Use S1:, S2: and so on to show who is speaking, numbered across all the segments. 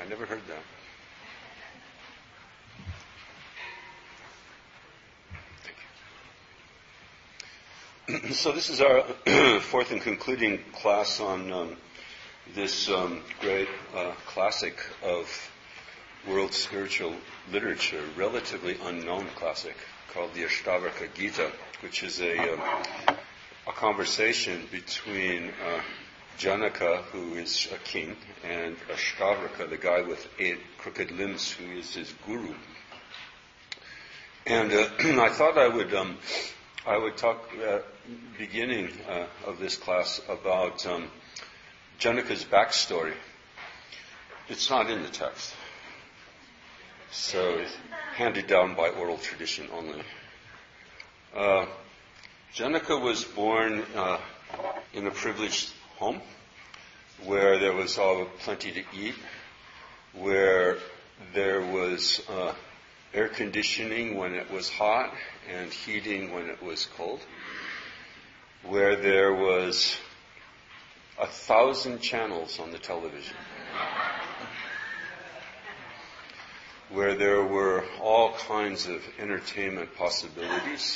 S1: I never heard that. Thank you. So this is our fourth and concluding class on this great classic of world spiritual literature, relatively unknown classic, called the Ashtavakra Gita, which is a conversation between Janaka, who is a king, and Ashtavakra, the guy with 8 crooked limbs, who is his guru. And I thought I would talk beginning of this class about Janaka's backstory. It's not in the text, so it's handed down by oral tradition only. Janaka was born in a privileged home where there was plenty to eat, where there was air conditioning when it was hot and heating when it was cold, where there was 1,000 channels on the television, where there were all kinds of entertainment possibilities,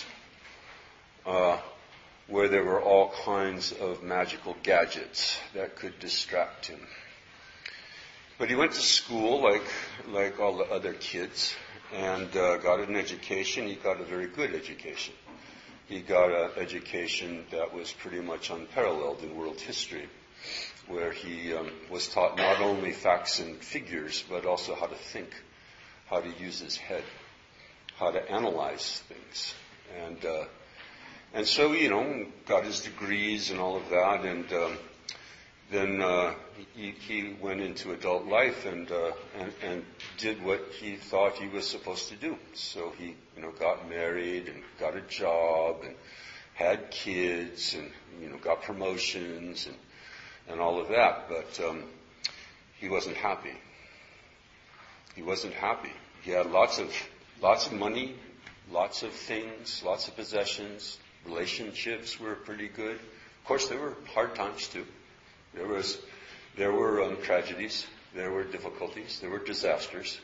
S1: where there were all kinds of magical gadgets that could distract him. But he went to school like all the other kids and got an education. He got a very good education. He got an education that was pretty much unparalleled in world history, where he was taught not only facts and figures, but also how to think, how to use his head, how to analyze things. And so, got his degrees and all of that, and then he went into adult life and did what he thought he was supposed to do. So he, got married and got a job and had kids and, got promotions and all of that. But he wasn't happy. He wasn't happy. He had lots of money, lots of things, lots of possessions. Relationships were pretty good. Of course, there were hard times too. There were tragedies, there were difficulties, there were disasters.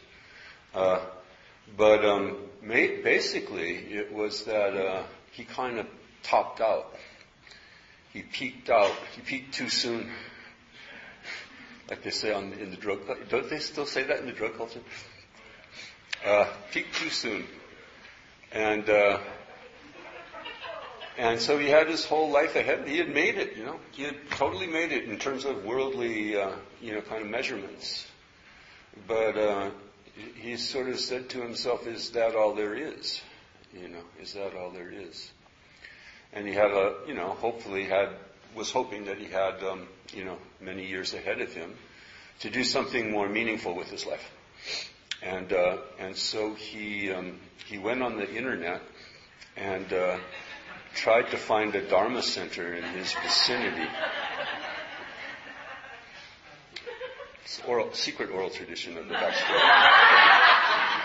S1: But basically, it was that he kind of topped out. He peaked out. He peaked too soon, like they say in the drug culture. Don't they still say that in the drug culture? Peaked too soon, and so he had his whole life ahead. He had made it, He had totally made it in terms of worldly, kind of measurements. But he sort of said to himself, "Is that all there is? Is that all there is?" And he had was hoping that he had, many years ahead of him to do something more meaningful with his life. And so he went on the internet and tried to find a Dharma center in his vicinity. It's secret oral tradition of the backstory.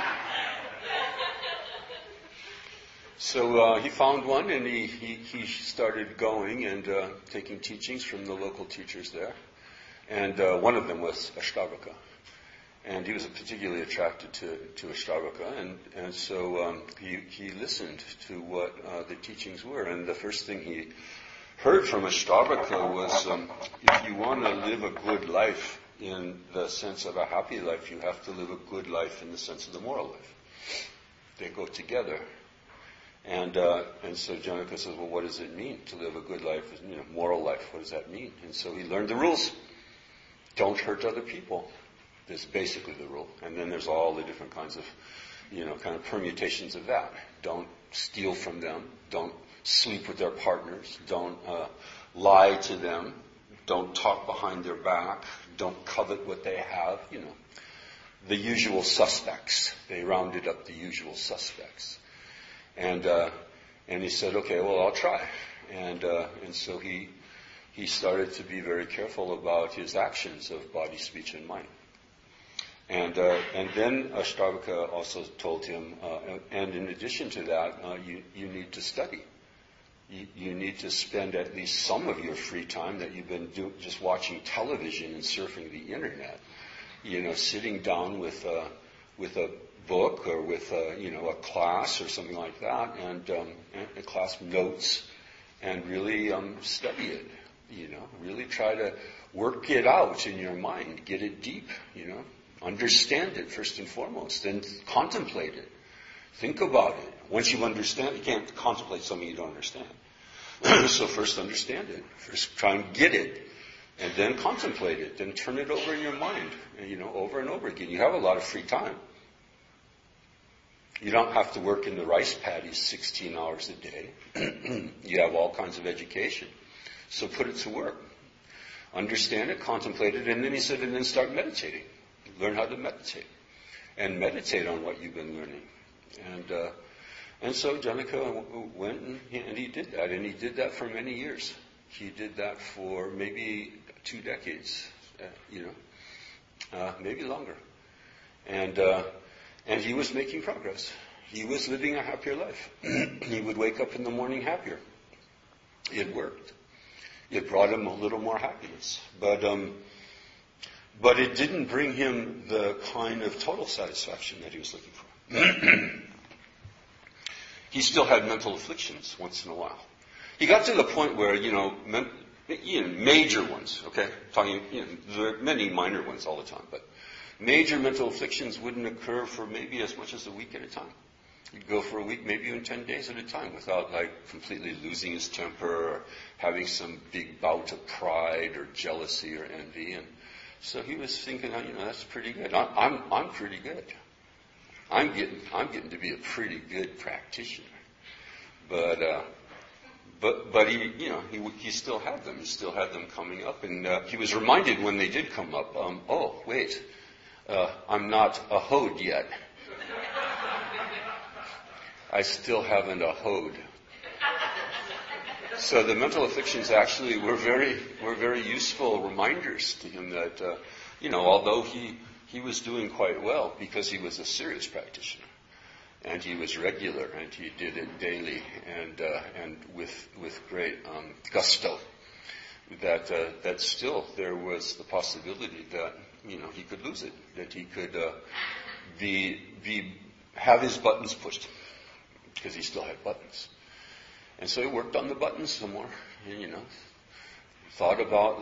S1: So he found one, and he started going and taking teachings from the local teachers there. And one of them was Ashtavakra. And he was particularly attracted to Ashtavakra, and so he listened to what the teachings were. And the first thing he heard from Ashtavakra was, if you want to live a good life in the sense of a happy life, you have to live a good life in the sense of the moral life. They go together. And so Janaka says, well, what does it mean to live a good life, moral life? What does that mean? And so he learned the rules. Don't hurt other people. That's basically the rule. And then there's all the different kinds of, kind of permutations of that. Don't steal from them. Don't sleep with their partners. Don't lie to them. Don't talk behind their back. Don't covet what they have. The usual suspects. They rounded up the usual suspects. And he said, okay, well, I'll try. And so he started to be very careful about his actions of body, speech, and mind. And then Ashtavakra also told him, and in addition to that, you need to study. You need to spend at least some of your free time that you've been just watching television and surfing the internet. sitting down with a book or with a class or something like that, and class notes, and really study it. Really try to work it out in your mind, get it deep. Understand it first and foremost, and contemplate it. Think about it. Once you understand, you can't contemplate something you don't understand. So first understand it. First try and get it. And then contemplate it. Then turn it over in your mind, over and over again. You have a lot of free time. You don't have to work in the rice paddies 16 hours a day. You have all kinds of education. So put it to work. Understand it, contemplate it, and then he said, and then start meditating. Learn how to meditate. And meditate on what you've been learning. And so Janaka went and he did that. And he did that for many years. He did that for maybe 2 decades, maybe longer. And he was making progress. He was living a happier life. He would wake up in the morning happier. It worked. It brought him a little more happiness. But it didn't bring him the kind of total satisfaction that he was looking for. He still had mental afflictions once in a while. He got to the point where, major ones, okay? There are many minor ones all the time, but major mental afflictions wouldn't occur for maybe as much as a week at a time. He'd go for a week, maybe even 10 days at a time, without completely losing his temper or having some big bout of pride or jealousy or envy. And so he was thinking, that's pretty good. I'm pretty good. I'm getting to be a pretty good practitioner. But he still had them. He still had them coming up, and he was reminded when they did come up. I'm not ahoed yet. I still haven't ahoed. So the mental afflictions actually were very useful reminders to him that although he was doing quite well because he was a serious practitioner. And he was regular, and he did it daily, and with great gusto. That still there was the possibility that he could lose it, that he could have his buttons pushed, because he still had buttons. And so he worked on the buttons some more, and thought about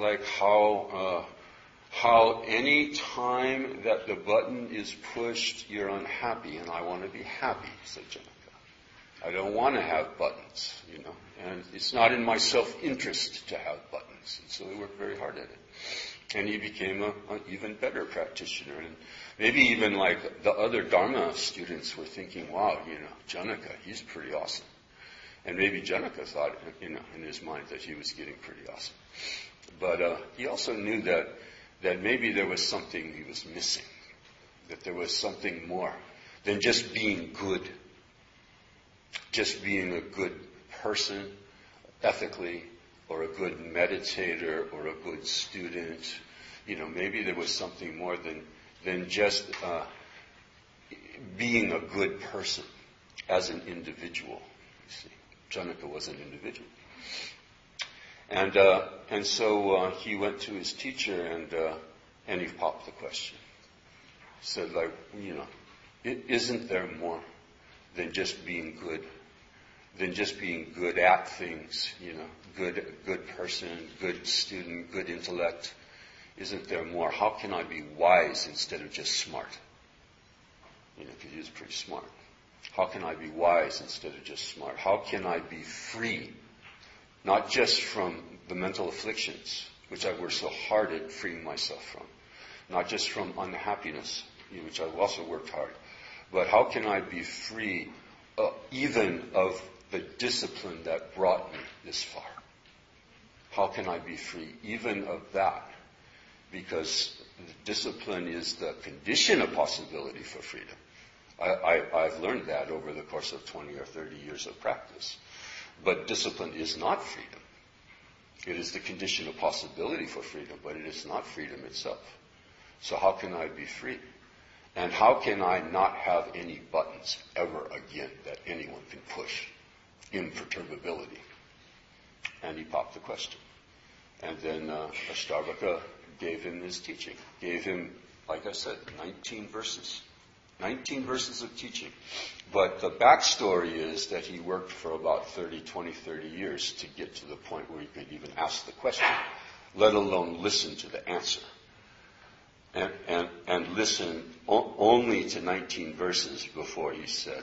S1: how any time that the button is pushed, you're unhappy, and I want to be happy, said Janaka. I don't want to have buttons, and it's not in my self-interest to have buttons. And so he worked very hard at it. And he became an even better practitioner. And maybe even the other Dharma students were thinking, wow, Janaka, he's pretty awesome. And maybe Janaka thought, in his mind that he was getting pretty awesome. But he also knew that maybe there was something he was missing, that there was something more than just being good, just being a good person ethically, or a good meditator, or a good student. Maybe there was something more than just being a good person as an individual. You see, Janaka was an individual. And so he went to his teacher and he popped the question. He said, isn't there more than just being good? Than just being good at things, good person, good student, good intellect? Isn't there more? How can I be wise instead of just smart? Because he was pretty smart. How can I be wise instead of just smart? How can I be free? Not just from the mental afflictions, which I worked so hard at freeing myself from. Not just from unhappiness, which I've also worked hard. But how can I be free even of the discipline that brought me this far? How can I be free even of that? Because discipline is the condition of possibility for freedom. I've learned that over the course of 20 or 30 years of practice. But discipline is not freedom. It is the condition of possibility for freedom, but it is not freedom itself. So how can I be free? And how can I not have any buttons ever again that anyone can push? Imperturbability. And he popped the question. And then Ashtavaka gave him his teaching, gave him like I said, 19 verses. 19 verses of teaching. But the backstory is that he worked for about 30 years to get to the point where he could even ask the question, let alone listen to the answer. And listen only to 19 verses before he said,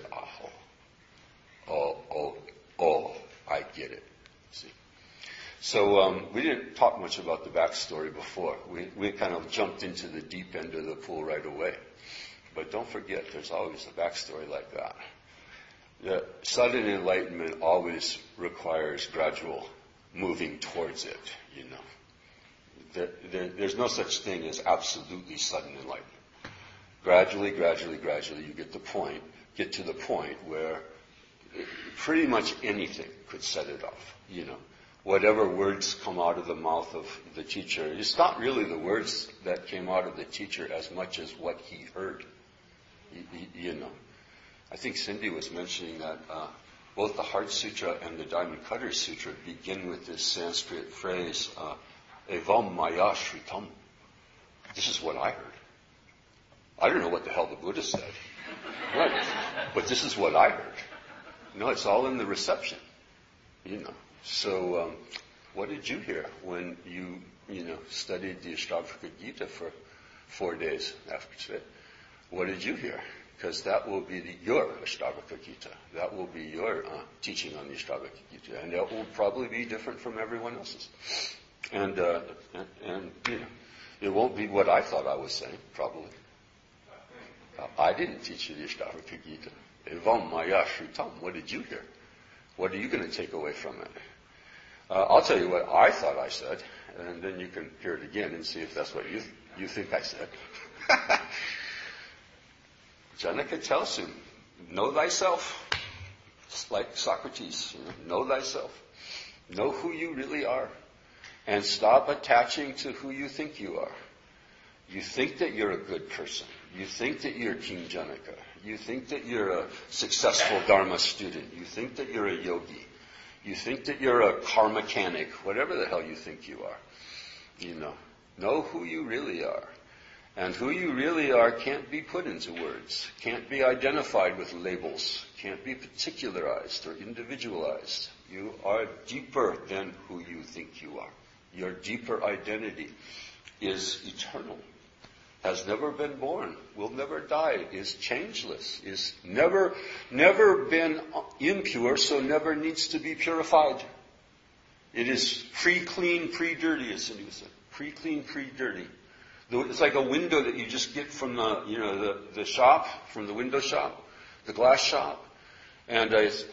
S1: I get it. See? So we didn't talk much about the backstory before. We kind of jumped into the deep end of the pool right away. But don't forget, there's always a backstory like that. The sudden enlightenment always requires gradual moving towards it, you know. There's no such thing as absolutely sudden enlightenment. Gradually, you get to the point where pretty much anything could set it off, you know. Whatever words come out of the mouth of the teacher, it's not really the words that came out of the teacher as much as what he heard. You know, I think Cindy was mentioning that both the Heart Sutra and the Diamond Cutter Sutra begin with this Sanskrit phrase, evam maya shritam. This is what I heard. I don't know what the hell the Buddha said, right? But this is what I heard. No, it's all in the reception, you know. So, what did you hear when you studied the Ashtavakra Gita for 4 days after today? What did you hear? Because that will be your Ashtavakra Gita. That will be your teaching on the Ashtavakra Gita. And that will probably be different from everyone else's. And you know, it won't be what I thought I was saying, probably. I didn't teach you the Ashtavakra Gita. Evam maya shritam. What did you hear? What are you going to take away from it? I'll tell you what I thought I said, and then you can hear it again and see if that's what you think I said. Janaka tells him, know thyself. It's like Socrates, know thyself. Know who you really are. And stop attaching to who you think you are. You think that you're a good person. You think that you're King Janaka. You think that you're a successful Dharma student. You think that you're a yogi. You think that you're a car mechanic. Whatever the hell you think you are. You know who you really are. And who you really are can't be put into words, can't be identified with labels, can't be particularized or individualized. You are deeper than who you think you are. Your deeper identity is eternal, has never been born, will never die, is changeless, is never been impure, so never needs to be purified. It is pre-clean, pre-dirty, as Cindy said. Pre-clean, pre-dirty. It's like a window that you just get from the shop, from the window shop, the glass shop, and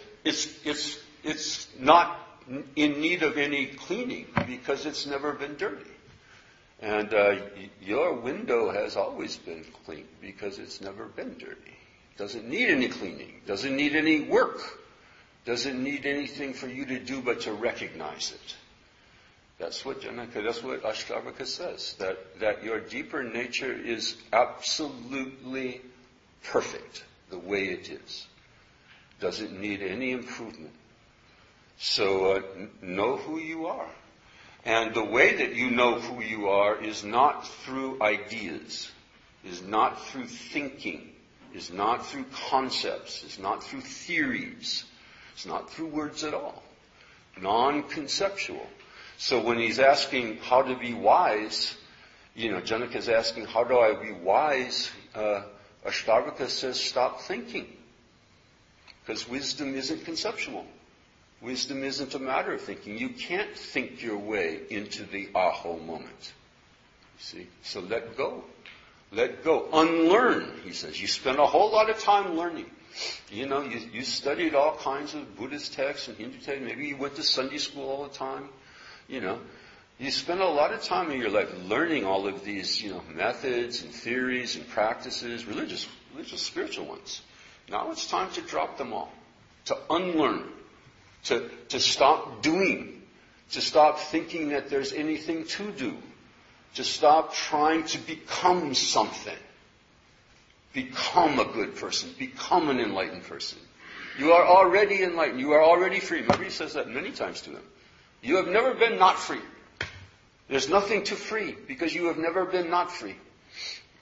S1: it's not in need of any cleaning because it's never been dirty. And your window has always been clean because it's never been dirty. Doesn't need any cleaning. Doesn't need any work. Doesn't need anything for you to do but to recognize it. That's what Ashtavakra says, that your deeper nature is absolutely perfect the way it is. Doesn't need any improvement. So know who you are. And the way that you know who you are is not through ideas, is not through thinking, is not through concepts, is not through theories, it's not through words at all. Non-conceptual. So when he's asking how to be wise, Janaka's asking, how do I be wise? Ashtavakra says, stop thinking. Because wisdom isn't conceptual. Wisdom isn't a matter of thinking. You can't think your way into the aho moment. You see? So let go. Let go. Unlearn, he says. You spend a whole lot of time learning. You studied all kinds of Buddhist texts and Hindu texts. Maybe you went to Sunday school all the time. You spend a lot of time in your life learning all of these, methods and theories and practices, religious, spiritual ones. Now it's time to drop them all, to unlearn, to stop doing, to stop thinking that there's anything to do, to stop trying to become something. Become a good person. Become an enlightened person. You are already enlightened. You are already free. Remember, he says that many times to them. You have never been not free. There's nothing to free because you have never been not free.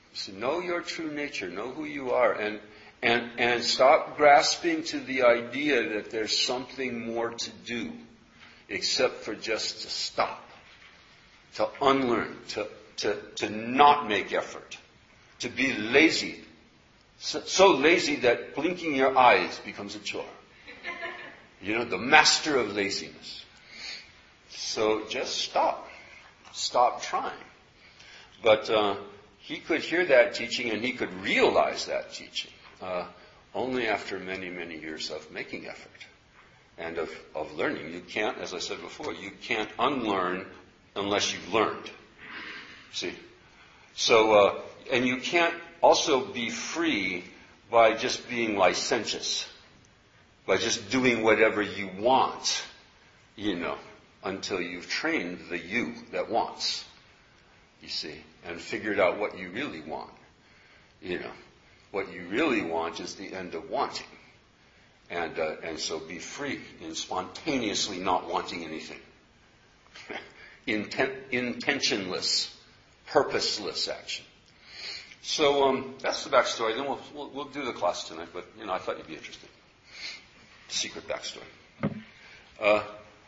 S1: So know your true nature, know who you are, and stop grasping to the idea that there's something more to do except for just to stop, to unlearn, to not make effort, to be lazy. So lazy that blinking your eyes becomes a chore. The master of laziness. So just stop. Stop trying. But he could hear that teaching and he could realize that teaching only after many, many years of making effort and of learning. You can't, as I said before, you can't unlearn unless you've learned. See? So, and you can't also be free by just being licentious, by just doing whatever you want, until you've trained the you that wants, you see, and figured out what you really want. What you really want is the end of wanting. And so be free in spontaneously not wanting anything. Intentionless, purposeless action. So that's the backstory. Then we'll do the class tonight, but I thought you'd be interested. Secret backstory.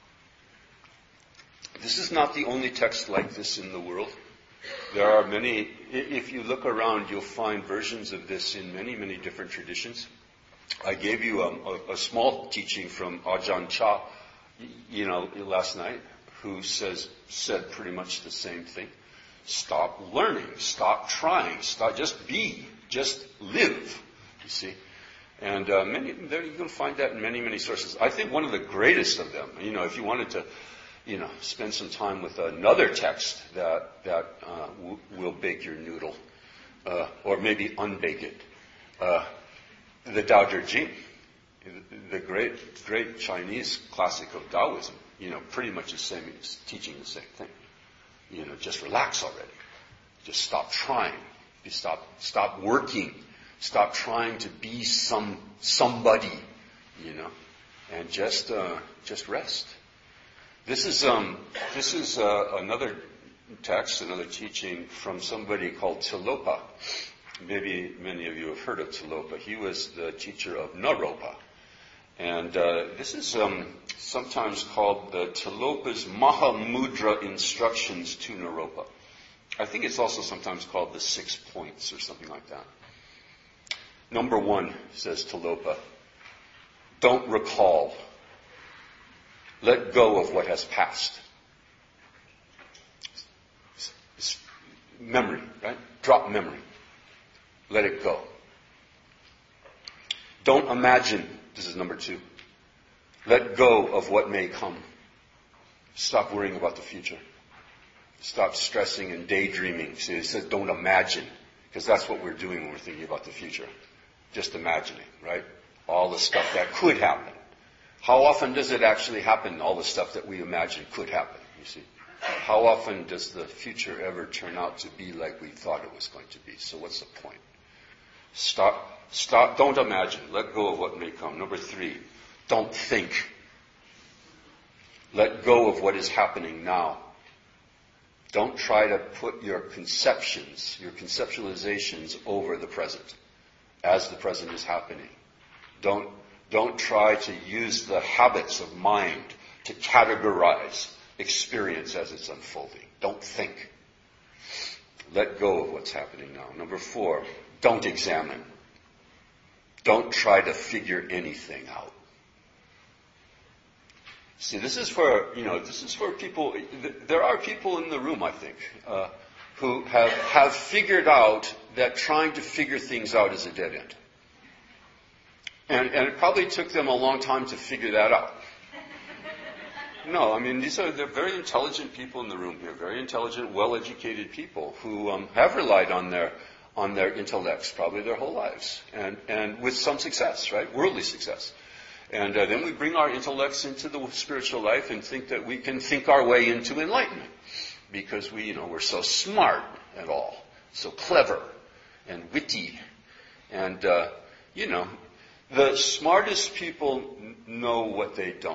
S1: This is not the only text like this in the world. There are many. If you look around, you'll find versions of this in many, many different traditions. I gave you a small teaching from Ajahn Chah, last night, who said pretty much the same thing. Stop learning. Stop trying. Just be. Just live. You see. And you can find that in many, many sources. I think one of the greatest of them, if you wanted to, spend some time with another text that will bake your noodle, or maybe unbake it, the Tao Te Ching, the great Chinese classic of Taoism, pretty much teaching the same thing. Just relax already. Just stop trying. Stop working. Stop trying to be somebody, and just rest. This is another text, another teaching from somebody called Tilopa. Maybe many of you have heard of Tilopa. He was the teacher of Naropa. And this is sometimes called the Tilopa's Mahamudra Instructions to Naropa. I think it's also sometimes called the 6 Points or something like that. Number 1, says Tilopa, don't recall. Let go of what has passed. It's memory, right? Drop memory. Let it go. Don't imagine. This is number 2. Let go of what may come. Stop worrying about the future. Stop stressing and daydreaming. See, it says don't imagine, because that's what we're doing when we're thinking about the future. Just imagining, right? All the stuff that could happen. How often does it actually happen, all the stuff that we imagine could happen, you see? How often does the future ever turn out to be like we thought it was going to be? So what's the point? Stop, don't imagine. Let go of what may come. Number 3, don't think. Let go of what is happening now. Don't try to put your conceptions, your conceptualizations over the present, as the present is happening. Don't try to use the habits of mind to categorize experience as it's unfolding. Don't think. Let go of what's happening now. Number 4, don't examine. Don't try to figure anything out. See, this is for people. There are people in the room, I think, who have figured out that trying to figure things out is a dead end. And it probably took them a long time to figure that out. No, I mean, they're very intelligent people in the room here, very intelligent, well-educated people who have relied on their intellects probably their whole lives, and with some success, right? Worldly success. And then we bring our intellects into the spiritual life and think that we can think our way into enlightenment because we're so smart and all, so clever and witty, and the smartest people know what they don't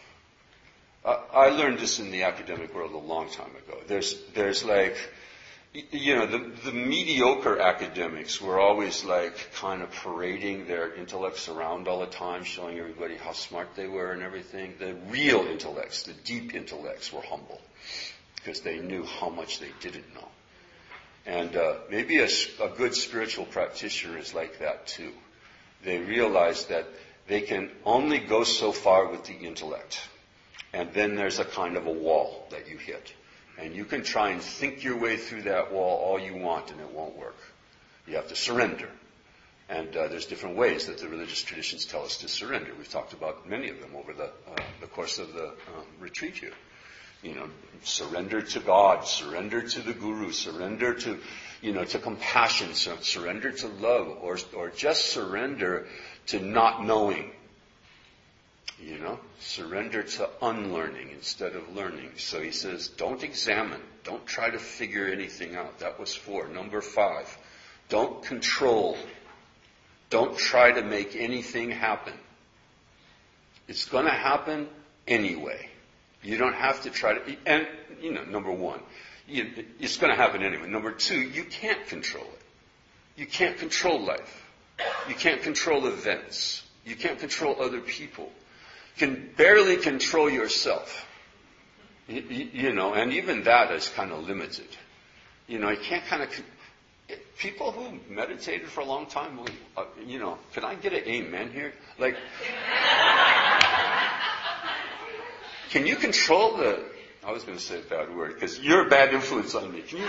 S1: know. I learned this in the academic world a long time ago. There's like, the mediocre academics were always like kind of parading their intellects around all the time, showing everybody how smart they were and everything. The real intellects, the deep intellects, were humble because they knew how much they didn't know. And maybe a good spiritual practitioner is like that too. They realize that they can only go so far with the intellect. And then there's a kind of a wall that you hit. And you can try and think your way through that wall all you want, and it won't work. You have to surrender. And there's different ways that the religious traditions tell us to surrender. We've talked about many of them over the course of the retreat here. Surrender to God, surrender to the Guru, surrender to, to compassion, surrender to love, or just surrender to not knowing. Surrender to unlearning instead of learning. So he says, don't examine. Don't try to figure anything out. That was 4. Number 5, don't control. Don't try to make anything happen. It's going to happen anyway. You don't have to try to, and, number 1, it's going to happen anyway. Number 2, you can't control it. You can't control life. You can't control events. You can't control other people. You can barely control yourself. And even that is kind of limited. You can't kind of, people who meditated for a long time, can I get an amen here? Like, can you control I was going to say a bad word, because you're a bad influence on me. Can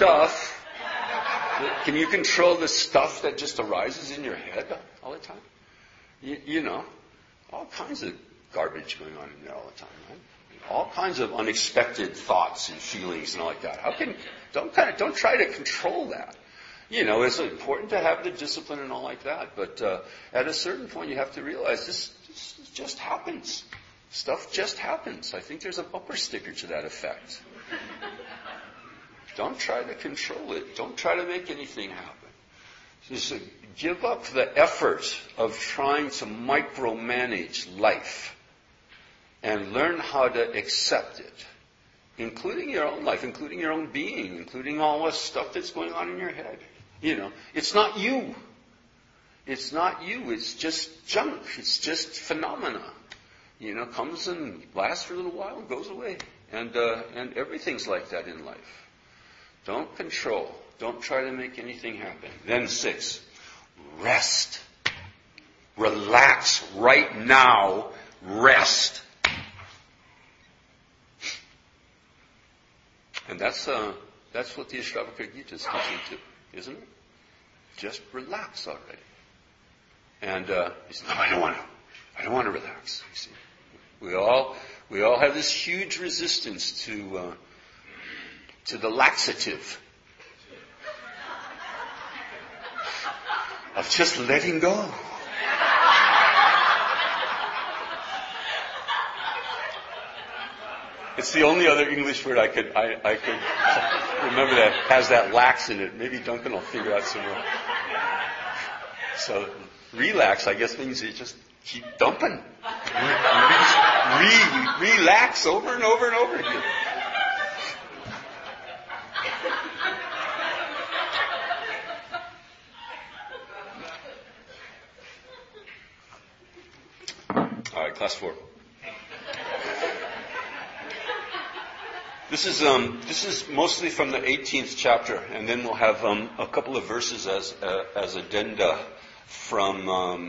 S1: you control the stuff that just arises in your head all the time? All kinds of garbage going on in there all the time, right? All kinds of unexpected thoughts and feelings and all like that. Don't try to control that. It's important to have the discipline and all like that, but at a certain point you have to realize this just happens. Stuff just happens. I think there's a bumper sticker to that effect. Don't try to control it. Don't try to make anything happen. Just give up the effort of trying to micromanage life and learn how to accept it, including your own life, including your own being, including all the stuff that's going on in your head. It's not you. It's not you. It's just junk. It's just phenomena. Comes and lasts for a little while and goes away. And everything's like that in life. Don't control. Don't try to make anything happen. Then 6, rest. Relax right now. Rest. And that's what the Ashtavakra Gita is teaching too, isn't it? Just relax already. And he says, no, I don't want to relax. You see, we all have this huge resistance to the laxative of just letting go. It's the only other English word I could remember that has that lax in it. Maybe Duncan will figure out some more. So relax, I guess, means you just keep dumping. Relax over and over and over again. All right, class 4. This is mostly from the 18th chapter, and then we'll have a couple of verses as addendum from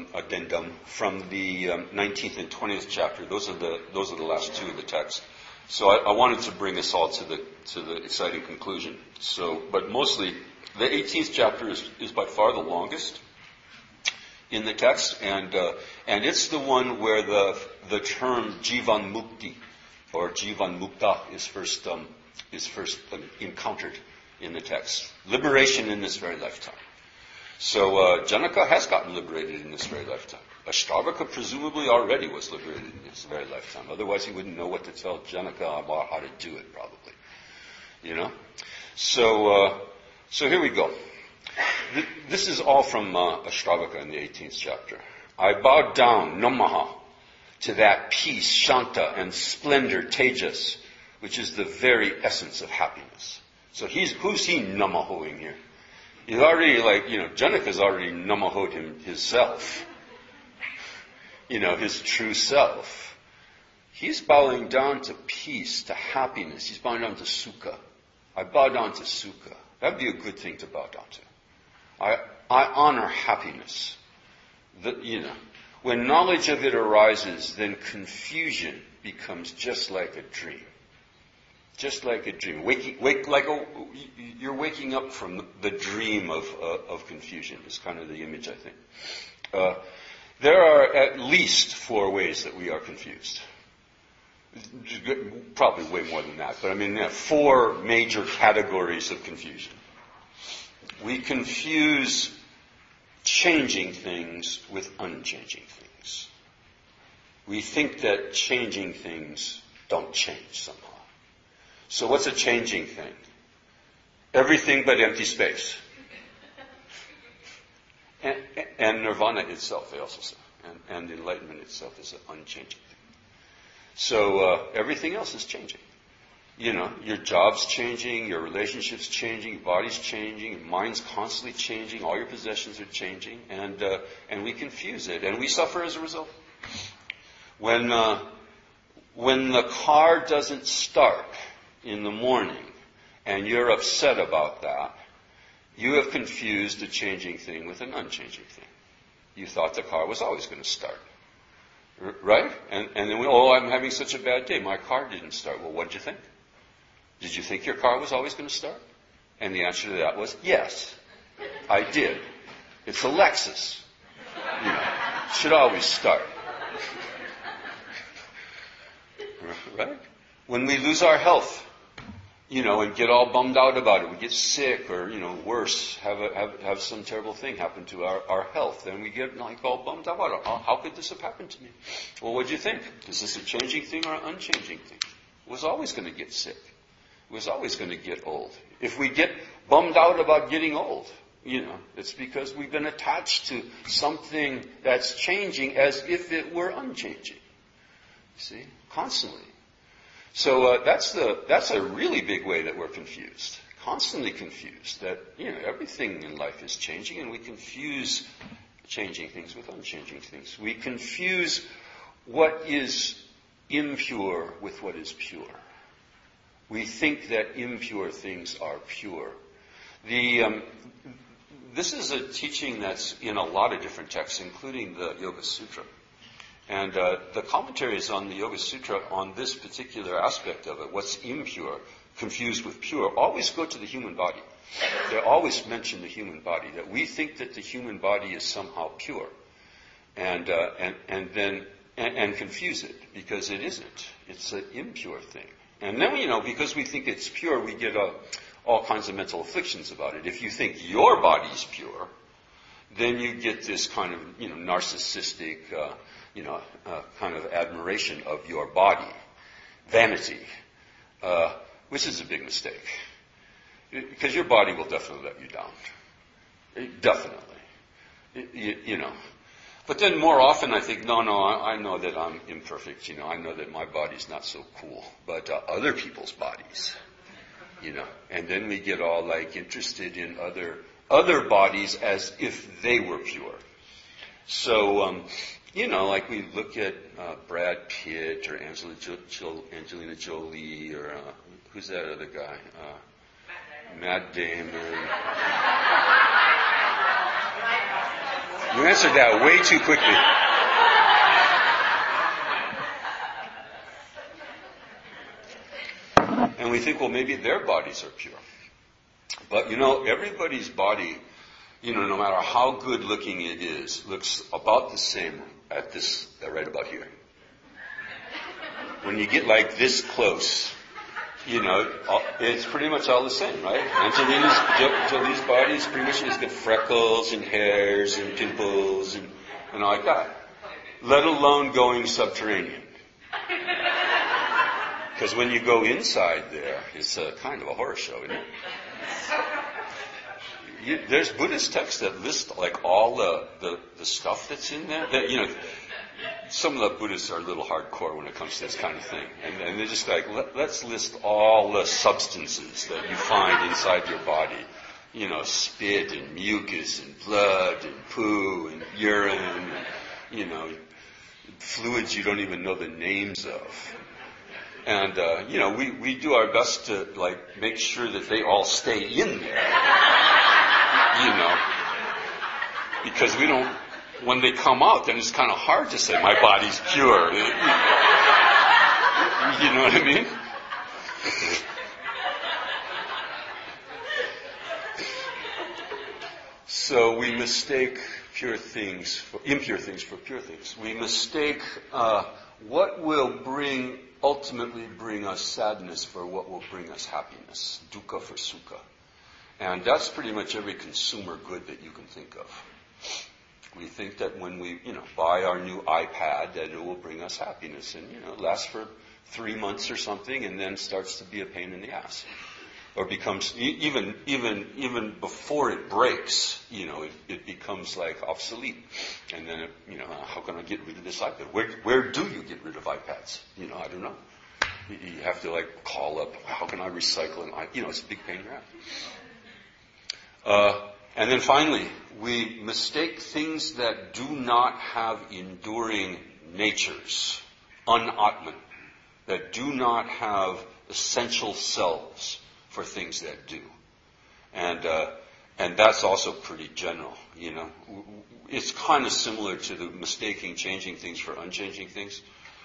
S1: the 19th and 20th chapter. Those are the last 2 of the text. So I wanted to bring us all to the exciting conclusion. But mostly the 18th chapter is by far the longest in the text, and it's the one where the term Jivan Mukti or Jivan Mukta is first encountered in the text. Liberation in this very lifetime. So Janaka has gotten liberated in this very lifetime. Ashtavakra presumably already was liberated in this very lifetime. Otherwise he wouldn't know what to tell Janaka about how to do it, probably. So here we go. This is all from Ashtavakra in the 18th chapter. I bowed down, namaha, to that peace, shanta, and splendor, tejas, which is the very essence of happiness. So who's he namahoing here? He's already Janaka's already namahoed himself. His true self. He's bowing down to peace, to happiness. He's bowing down to sukha. I bow down to sukha. That'd be a good thing to bow down to. I honor happiness. When knowledge of it arises, then confusion becomes just like a dream. Just like a dream. You're waking up from the dream of confusion is kind of the image, I think. There are at least 4 ways that we are confused. Probably way more than that, but there are 4 major categories of confusion. We confuse changing things with unchanging things. We think that changing things don't change somehow. So what's a changing thing? Everything but empty space. And nirvana itself, they also say. And enlightenment itself is an unchanging thing. So everything else is changing. Your job's changing, your relationship's changing, your body's changing, your mind's constantly changing, all your possessions are changing, and we confuse it, and we suffer as a result. When the car doesn't start in the morning, and you're upset about that, you have confused a changing thing with an unchanging thing. You thought the car was always going to start. Right? And then I'm having such a bad day. My car didn't start. Well, what did you think? Did you think your car was always going to start? And the answer to that was yes, I did. It's a Lexus. It should always start. Right? When we lose our health, and get all bummed out about it, we get sick or, worse, have some terrible thing happen to our health, then we get all bummed out about it. How could this have happened to me? Well, what do you think? Is this a changing thing or an unchanging thing? It was always going to get sick. It was always going to get old. If we get bummed out about getting old, it's because we've been attached to something that's changing as if it were unchanging. See? Constantly. So that's a really big way that we're confused, constantly confused, that everything in life is changing, and we confuse changing things with unchanging things. We confuse what is impure with what is pure. We think that impure things are pure. This is a teaching that's in a lot of different texts, including the Yoga Sutra. And the commentaries on the Yoga Sutra on this particular aspect of it, what's impure, confused with pure, always go to the human body. They always mention the human body, that we think that the human body is somehow pure, and confuse it, because it isn't. It's an impure thing. And then, because we think it's pure, we get all kinds of mental afflictions about it. If you think your body's pure, then you get this kind of, narcissistic, kind of admiration of your body, vanity, which is a big mistake. Because your body will definitely let you down. Definitely. But then more often I think, no, I know that I'm imperfect, I know that my body's not so cool, but other people's bodies, and then we get all interested in other bodies as if they were pure. So, we look at Brad Pitt or Angelina Jolie or who's that other guy? Matt Damon. You answered that way too quickly. And we think, well, maybe their bodies are pure. But, everybody's body, no matter how good looking it is, looks about the same at this, right about here. When you get this close, it's pretty much all the same, right? Jolie's body's pretty much has got freckles and hairs and pimples and all like that. Let alone going subterranean. Because when you go inside there, it's a kind of a horror show, isn't it? There's Buddhist texts that list all the stuff that's in there. That, some of the Buddhists are a little hardcore when it comes to this kind of thing. And they're just like, let's list all the substances that you find inside your body. You know, spit and mucus and blood and poo and urine and, you know, fluids you don't even know the names of. And, you know, we do our best to, like, make sure that they all stay in there. You know, because we don't, when they come out, then it's kind of hard to say, my body's pure. You know what I mean? So we mistake impure things for pure things. We mistake what will ultimately bring us sadness for what will bring us happiness. Dukkha for sukha. And that's pretty much every consumer good that you can think of. We think that when we, you know, buy our new iPad, that it will bring us happiness, and, you know, it lasts for 3 months or something, and then starts to be a pain in the ass, or becomes even before it breaks, you know, it becomes like obsolete, and then it, you know, how can I get rid of this iPad? Where do you get rid of iPads? You know, I don't know. You have to like call up. How can I recycle an iPad? You know, it's a big pain in the ass. And then finally, we mistake things that do not have enduring natures, unatman, that do not have essential selves for things that do. And that's also pretty general, you know. It's kind of similar to the mistaking changing things for unchanging things.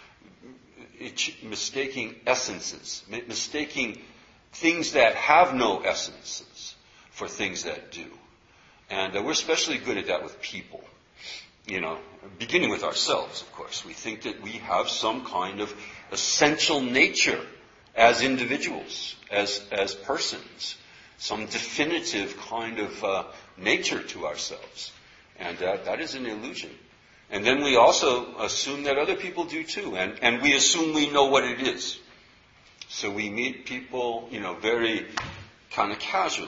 S1: Mistaking essences, mistaking things that have no essences for things that do. And we're especially good at that with people, you know, beginning with ourselves, of course. We think that we have some kind of essential nature as individuals, as persons, some definitive kind of nature to ourselves. And that is an illusion. And then we also assume that other people do too, and we assume we know what it is. So we meet people, you know, very kind of casually.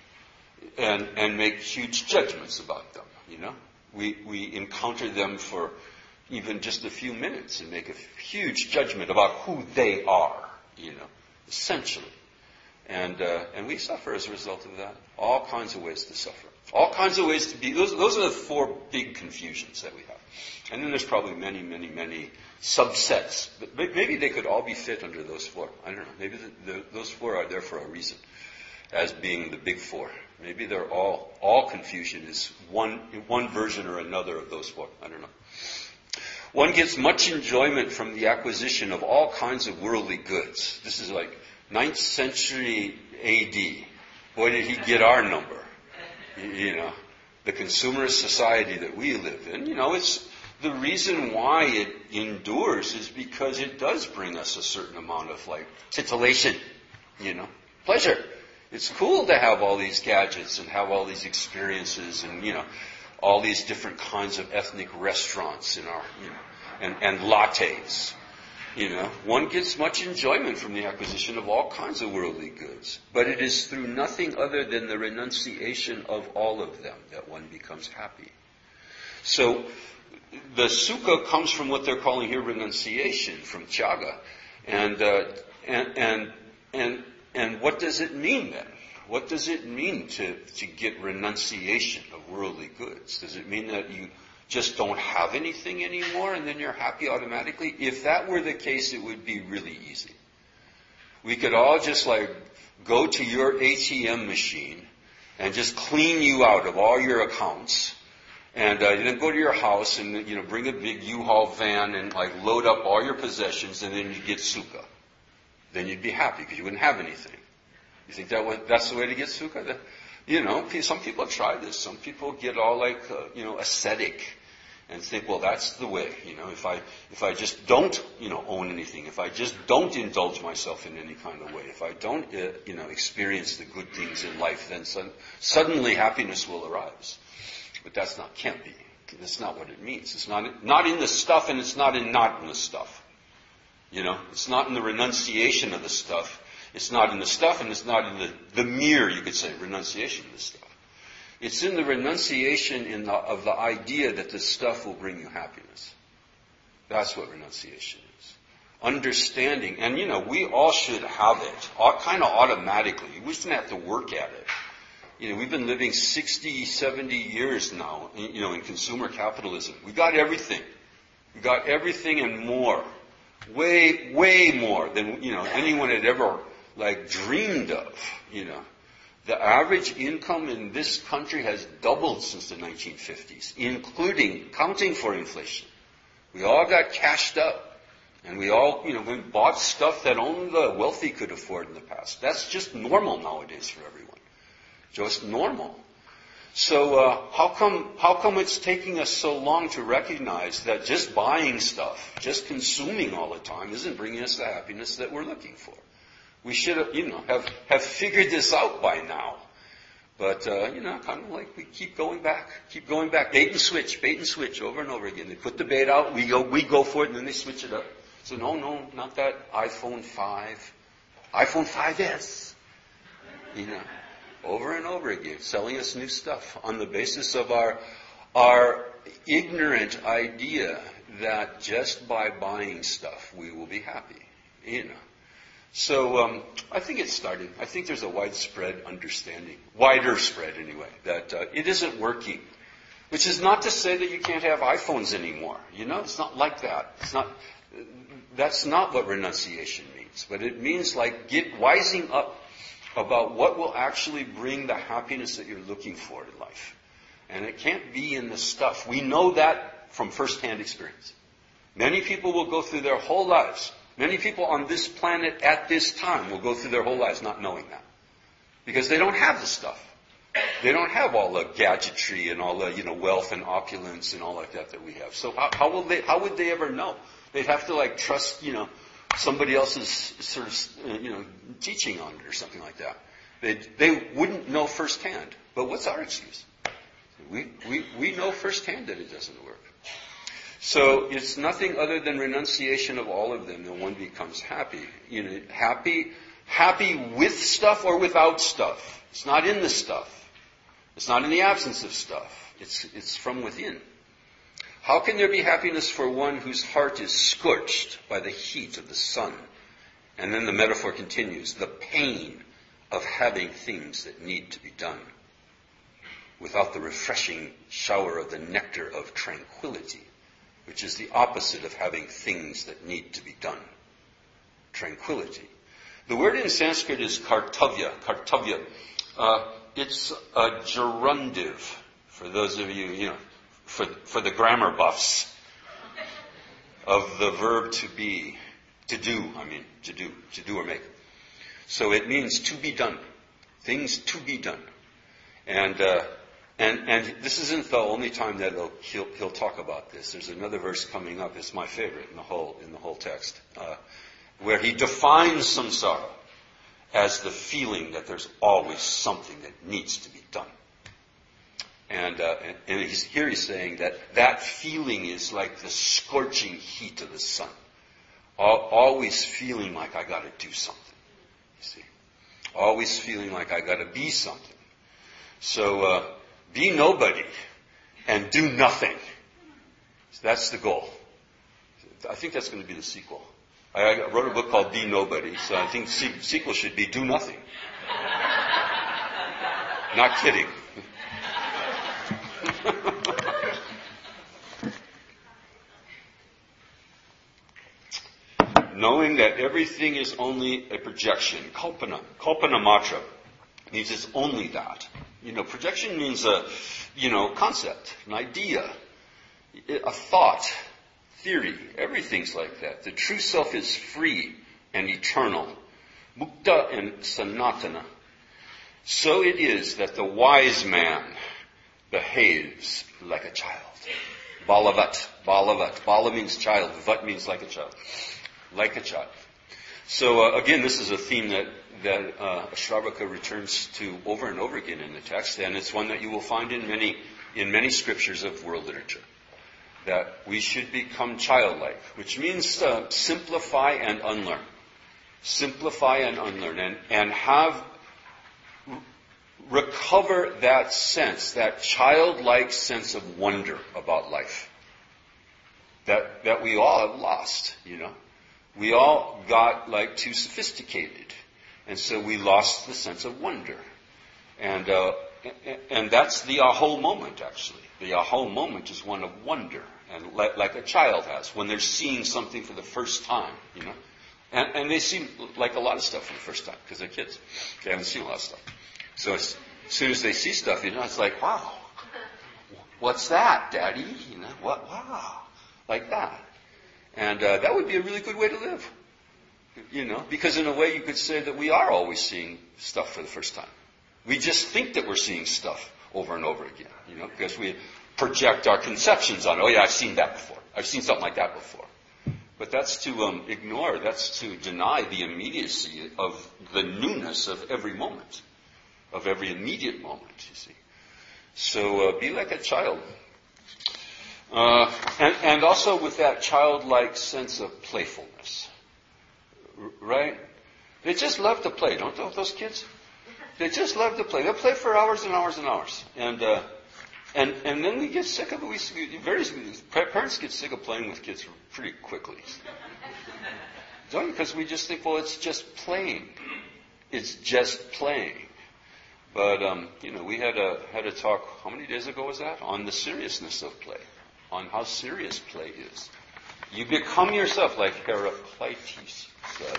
S1: And make huge judgments about them, you know. We encounter them for even just a few minutes and make a huge judgment about who they are, you know, essentially. And we suffer as a result of that. All kinds of ways to suffer. All kinds of ways to be. Those are the 4 big confusions that we have. And then there's probably many, many, many subsets. But maybe they could all be fit under those 4. I don't know. Maybe those 4 are there for a reason, as being the big 4. Maybe they're all confusion is one version or another of those 4. I don't know. One gets much enjoyment from the acquisition of all kinds of worldly goods. This is like 9th century A.D. Boy, did he get our number. You know, the consumerist society that we live in. You know, it's the reason why it endures is because it does bring us a certain amount of like titillation, you know, pleasure. It's cool to have all these gadgets and have all these experiences and, you know, all these different kinds of ethnic restaurants in our, you know, and lattes. You know, one gets much enjoyment from the acquisition of all kinds of worldly goods. But it is through nothing other than the renunciation of all of them that one becomes happy. So the sukha comes from what they're calling here renunciation, from tyaga. And what does it mean then? What does it mean to get renunciation of worldly goods? Does it mean that you just don't have anything anymore and then you're happy automatically? If that were the case, it would be really easy. We could all just like go to your ATM machine and just clean you out of all your accounts, and then go to your house and, you know, bring a big U-Haul van and like load up all your possessions, and then you get sukha. Then you'd be happy because you wouldn't have anything. You think that's the way to get sukha? You know, some people have tried this. Some people get all like, you know, ascetic and think, well, that's the way. You know, if I just don't, you know, own anything, if I just don't indulge myself in any kind of way, if I don't, you know, experience the good things in life, then suddenly happiness will arise. But can't be. That's not what it means. It's not in the stuff, and it's not in the stuff. You know, it's not in the renunciation of the stuff. It's not in the stuff, and it's not in the mere, you could say, renunciation of the stuff. It's in the renunciation of the idea that the stuff will bring you happiness. That's what renunciation is. Understanding, and we all should have it, kind of automatically. We shouldn't have to work at it. We've been living 60, 70 years now, in consumer capitalism. We got everything. We got everything and more. Way, way more than, anyone had ever, dreamed of, The average income in this country has doubled since the 1950s, counting for inflation. We all got cashed up. And we all, bought stuff that only the wealthy could afford in the past. That's just normal nowadays for everyone. Just normal. So how come it's taking us so long to recognize that just buying stuff, just consuming all the time, isn't bringing us the happiness that we're looking for? We should have figured this out by now. But, kind of like we keep going back, bait and switch over and over again. They put the bait out, we go for it, and then they switch it up. So no, not that iPhone 5. iPhone 5S. Over and over again, selling us new stuff on the basis of our ignorant idea that just by buying stuff we will be happy. So I think it's starting. I think there's a widespread understanding, wider spread anyway, that it isn't working. Which is not to say that you can't have iPhones anymore. It's not like that. That's not what renunciation means. But it means wising up about what will actually bring the happiness that you're looking for in life. And it can't be in the stuff. We know that from firsthand experience. Many people will go through their whole lives. Many people on this planet at this time will go through their whole lives not knowing that. Because they don't have the stuff. They don't have all the gadgetry and all the, wealth and opulence and all like that we have. So how would they ever know? They'd have to trust, somebody else's sort of, teaching on it or something like that. They wouldn't know firsthand. But what's our excuse? We know firsthand that it doesn't work. So it's nothing other than renunciation of all of them, and one becomes happy. Happy with stuff or without stuff. It's not in the stuff. It's not in the absence of stuff. It's from within. How can there be happiness for one whose heart is scorched by the heat of the sun? And then the metaphor continues, the pain of having things that need to be done, without the refreshing shower of the nectar of tranquility, which is the opposite of having things that need to be done. Tranquility. The word in Sanskrit is kartavya. It's a gerundive, for those of you, for the grammar buffs, of the verb to be, to do or make. So it means to be done, things to be done. And this isn't the only time that he'll talk about this. There's another verse coming up. It's my favorite in the whole text, where he defines samsara as the feeling that there's always something that needs to be done. And he's saying that feeling is like the scorching heat of the sun. Always feeling like I got to do something. You see, always feeling like I got to be something. So be nobody and do nothing. So that's the goal. I think that's going to be the sequel. I wrote a book called Be Nobody, so I think the sequel should be Do Nothing. Not kidding. Knowing that everything is only a projection. Kalpana matra means it's only that. Projection means a, concept, an idea, a thought, theory. Everything's like that. The true self is free and eternal. Mukta and sanatana. So it is that the wise man behaves like a child. Balavat. Bala means child. Vat means like a child. Like a child. So again, this is a theme that Ashravaka returns to over and over again in the text, and it's one that you will find in many scriptures of world literature. That we should become childlike, which means simplify and unlearn. Simplify and unlearn, and recover that sense, that childlike sense of wonder about life. that we all have lost, We all got like too sophisticated. And so we lost the sense of wonder. And that's the aha moment, actually. The aha moment is one of wonder, and like a child has when they're seeing something for the first time, And they see like a lot of stuff for the first time because they're kids. They haven't seen a lot of stuff. So as soon as they see stuff, it's like, wow, what's that, Daddy? What? Wow, like that. And that would be a really good way to live, because in a way you could say that we are always seeing stuff for the first time. We just think that we're seeing stuff over and over again, because we project our conceptions on, oh yeah, I've seen that before. I've seen something like that before. But that's to ignore, that's to deny the immediacy of the newness of every moment, of every immediate moment, you see. So be like a child. And also with that childlike sense of playfulness. Right? They just love to play, don't those kids? They just love to play. They'll play for hours and hours and hours. And then we get sick of it. Parents get sick of playing with kids pretty quickly. Don't you? Because we just think, well, it's just playing. It's just playing. But, we had a talk, how many days ago was that? On the seriousness of play. On how serious play is. You become yourself, like Heraclitus said.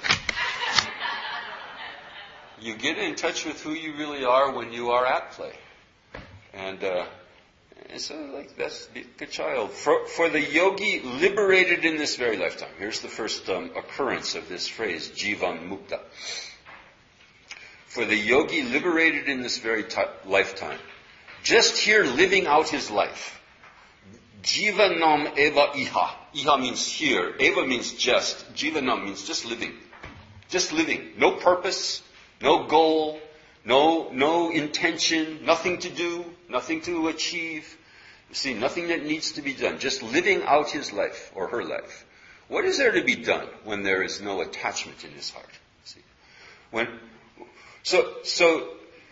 S1: You get in touch with who you really are when you are at play. And so, that's the child. For the yogi liberated in this very lifetime. Here's the first occurrence of this phrase, Jivan Mukta. For the yogi liberated in this very lifetime. Just here living out his life. Jivanam eva iha. Iha means here. Eva means just. Jivanam means just living. Just living. No purpose. No goal, no intention, nothing to do, nothing to achieve. You see, nothing that needs to be done. Just living out his life or her life. What is there to be done when there is no attachment in his heart? See, so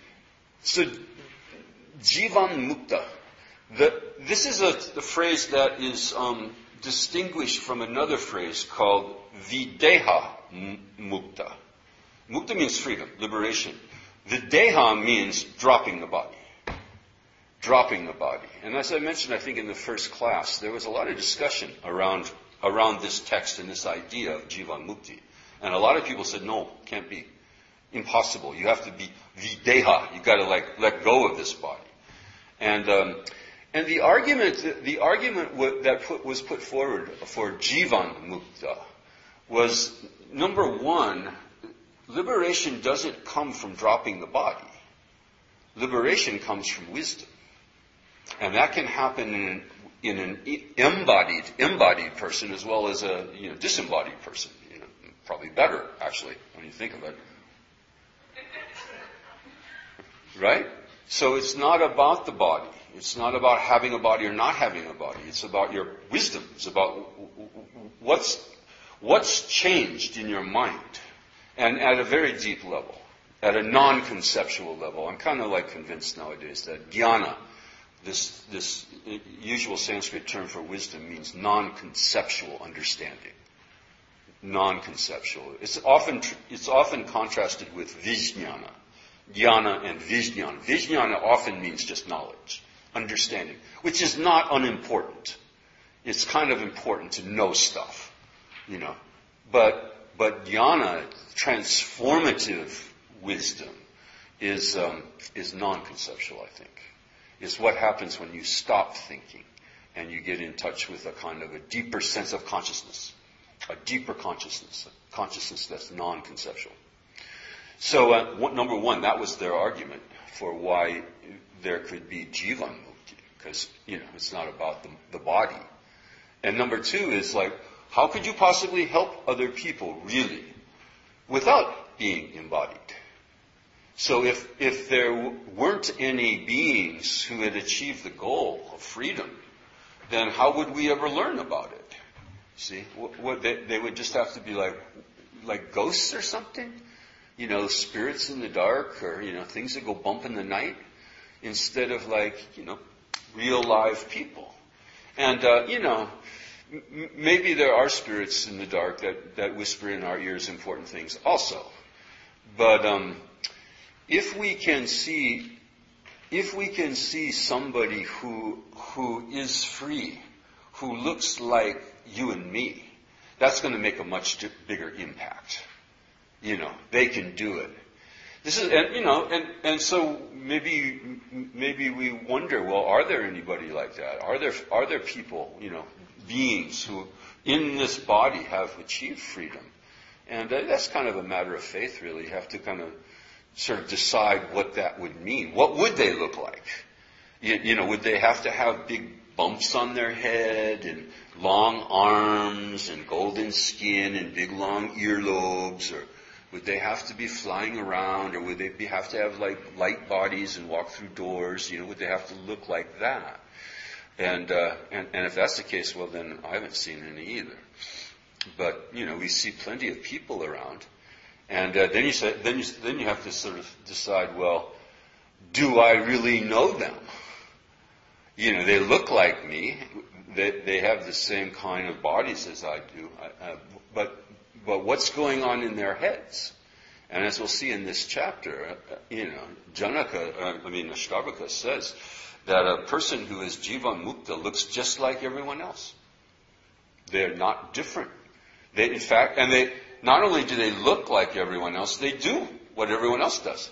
S1: Jivan Mukta. This is the phrase that is distinguished from another phrase called Videha Mukta. Mukta means freedom, liberation. The deha means dropping the body. Dropping the body. And as I mentioned, I think in the first class, there was a lot of discussion around this text and this idea of Jivan Mukti. And a lot of people said, no, can't be. Impossible. You have to be videha. You've got to let go of this body. And the argument that was put forward for Jivan Mukta was, number one, liberation doesn't come from dropping the body. Liberation comes from wisdom. And that can happen in an embodied person as well as a disembodied person. Probably better, actually, when you think of it. Right? So it's not about the body. It's not about having a body or not having a body. It's about your wisdom. It's about what's changed in your mind. And at a very deep level, at a non-conceptual level. I'm kind of convinced nowadays that jnana, this usual Sanskrit term for wisdom, means non-conceptual understanding. Non-conceptual. It's often contrasted with vijnana. Jnana and vijnana. Vijnana often means just knowledge, understanding, which is not unimportant. It's kind of important to know stuff, But jnana, transformative wisdom, is non-conceptual, I think. It's what happens when you stop thinking and you get in touch with a kind of a deeper sense of consciousness, a deeper consciousness, a consciousness that's non-conceptual. So, number one, that was their argument for why there could be Jivan Mukti, because, it's not about the body. And number two is how could you possibly help other people, really, without being embodied? So if there weren't any beings who had achieved the goal of freedom, then how would we ever learn about it? See, they would just have to be like ghosts or something, spirits in the dark, or things that go bump in the night, instead of real live people. And maybe there are spirits in the dark that whisper in our ears important things also. But if we can see somebody who is free, who looks like you and me, that's going to make a much bigger impact. They can do it. This is, and so maybe we wonder, well, are there anybody like that? Are there people, beings who in this body have achieved freedom? And that's kind of a matter of faith, really. You have to kind of sort of decide what that would mean. What would they look like? Would they have to have big bumps on their head and long arms and golden skin and big long earlobes, or would they have to be flying around, or would they have to have like light bodies and walk through doors? Would they have to look like that? And if that's the case, well, then I haven't seen any either. But we see plenty of people around, and then you have to sort of decide, well, do I really know them? They look like me. They have the same kind of bodies as I do. But what's going on in their heads? And as we'll see in this chapter, Ashtavakra says that a person who is Jivan Mukta looks just like everyone else. They're not different. They not only do they look like everyone else, they do what everyone else does.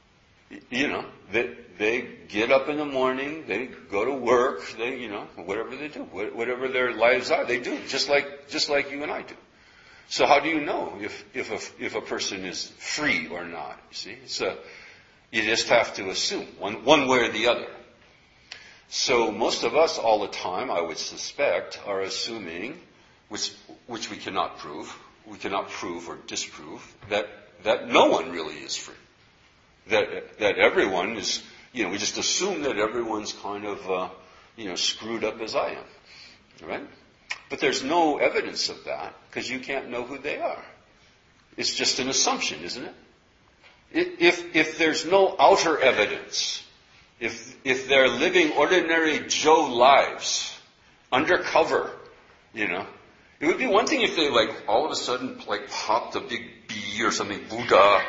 S1: They get up in the morning, they go to work, whatever they do, whatever their lives are, they do just like you and I do. So how do you know if a person is free or not? You see, you just have to assume one way or the other. So most of us, all the time, I would suspect, are assuming, which we cannot prove or disprove, that no one really is free. That everyone is, we just assume that everyone's kind of, screwed up as I am, right? But there's no evidence of that, because you can't know who they are. It's just an assumption, isn't it? If there's no outer evidence, if they're living ordinary Joe lives, undercover, it would be one thing if they all of a sudden popped a big bee or something, Buddha,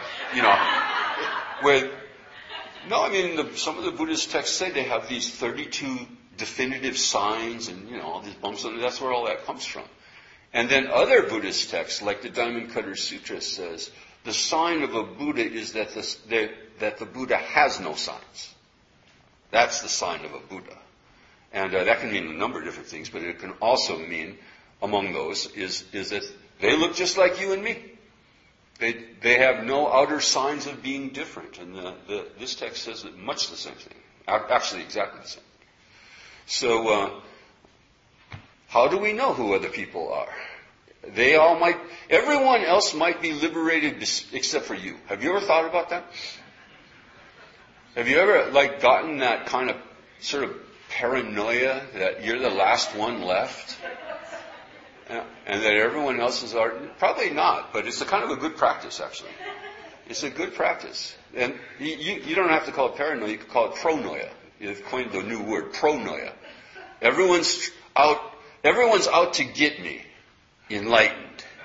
S1: some of the Buddhist texts say they have these 32 definitive signs and, all these bumps on it. That's where all that comes from. And then other Buddhist texts, like the Diamond Cutter Sutra says, the sign of a Buddha is that the Buddha has no signs. That's the sign of a Buddha. And that can mean a number of different things, but it can also mean, among those, is that they look just like you and me. They have no outer signs of being different. And this text says much the same thing. Actually, exactly the same. So, how do we know who other people are? Everyone else might be liberated except for you. Have you ever thought about that? Have you ever, gotten that kind of sort of paranoia that you're the last one left? And that everyone else is probably not, but it's a kind of a good practice, actually. It's a good practice. And you don't have to call it paranoia, you can call it pronoia. You've coined the new word, pronoia. Everyone's out to get me, enlightened.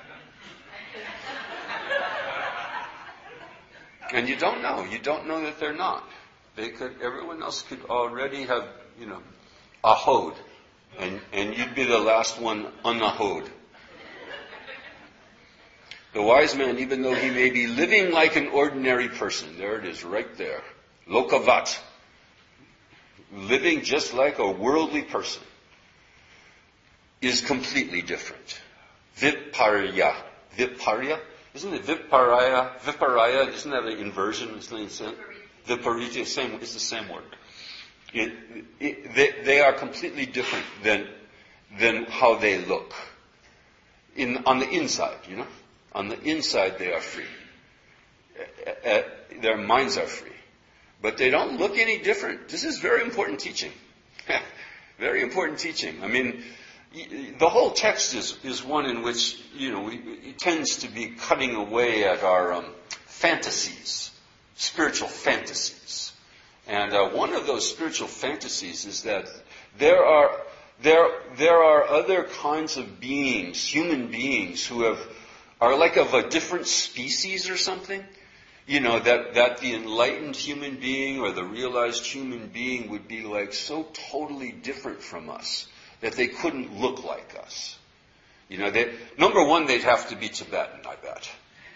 S1: And you don't know. You don't know that they're not. Everyone else could already have, ahod. And you'd be the last one unahod. The wise man, even though he may be living like an ordinary person, there it is, right there. Lokavat. Living just like a worldly person, is completely different. Viparya. Viparya? Isn't it viparaya? Viparaya, isn't that an inversion? Viparita, it's the same word. They are completely different than how they look. On the inside, On the inside they are free. Their minds are free. But they don't look any different. This is very important teaching. Very important teaching. The whole text is one in which, it tends to be cutting away at our fantasies, spiritual fantasies. And one of those spiritual fantasies is that there are there are other kinds of beings, human beings, who are like of a different species or something. That the enlightened human being or the realized human being would be like so totally different from us that they couldn't look like us. Number one, they'd have to be Tibetan, I bet.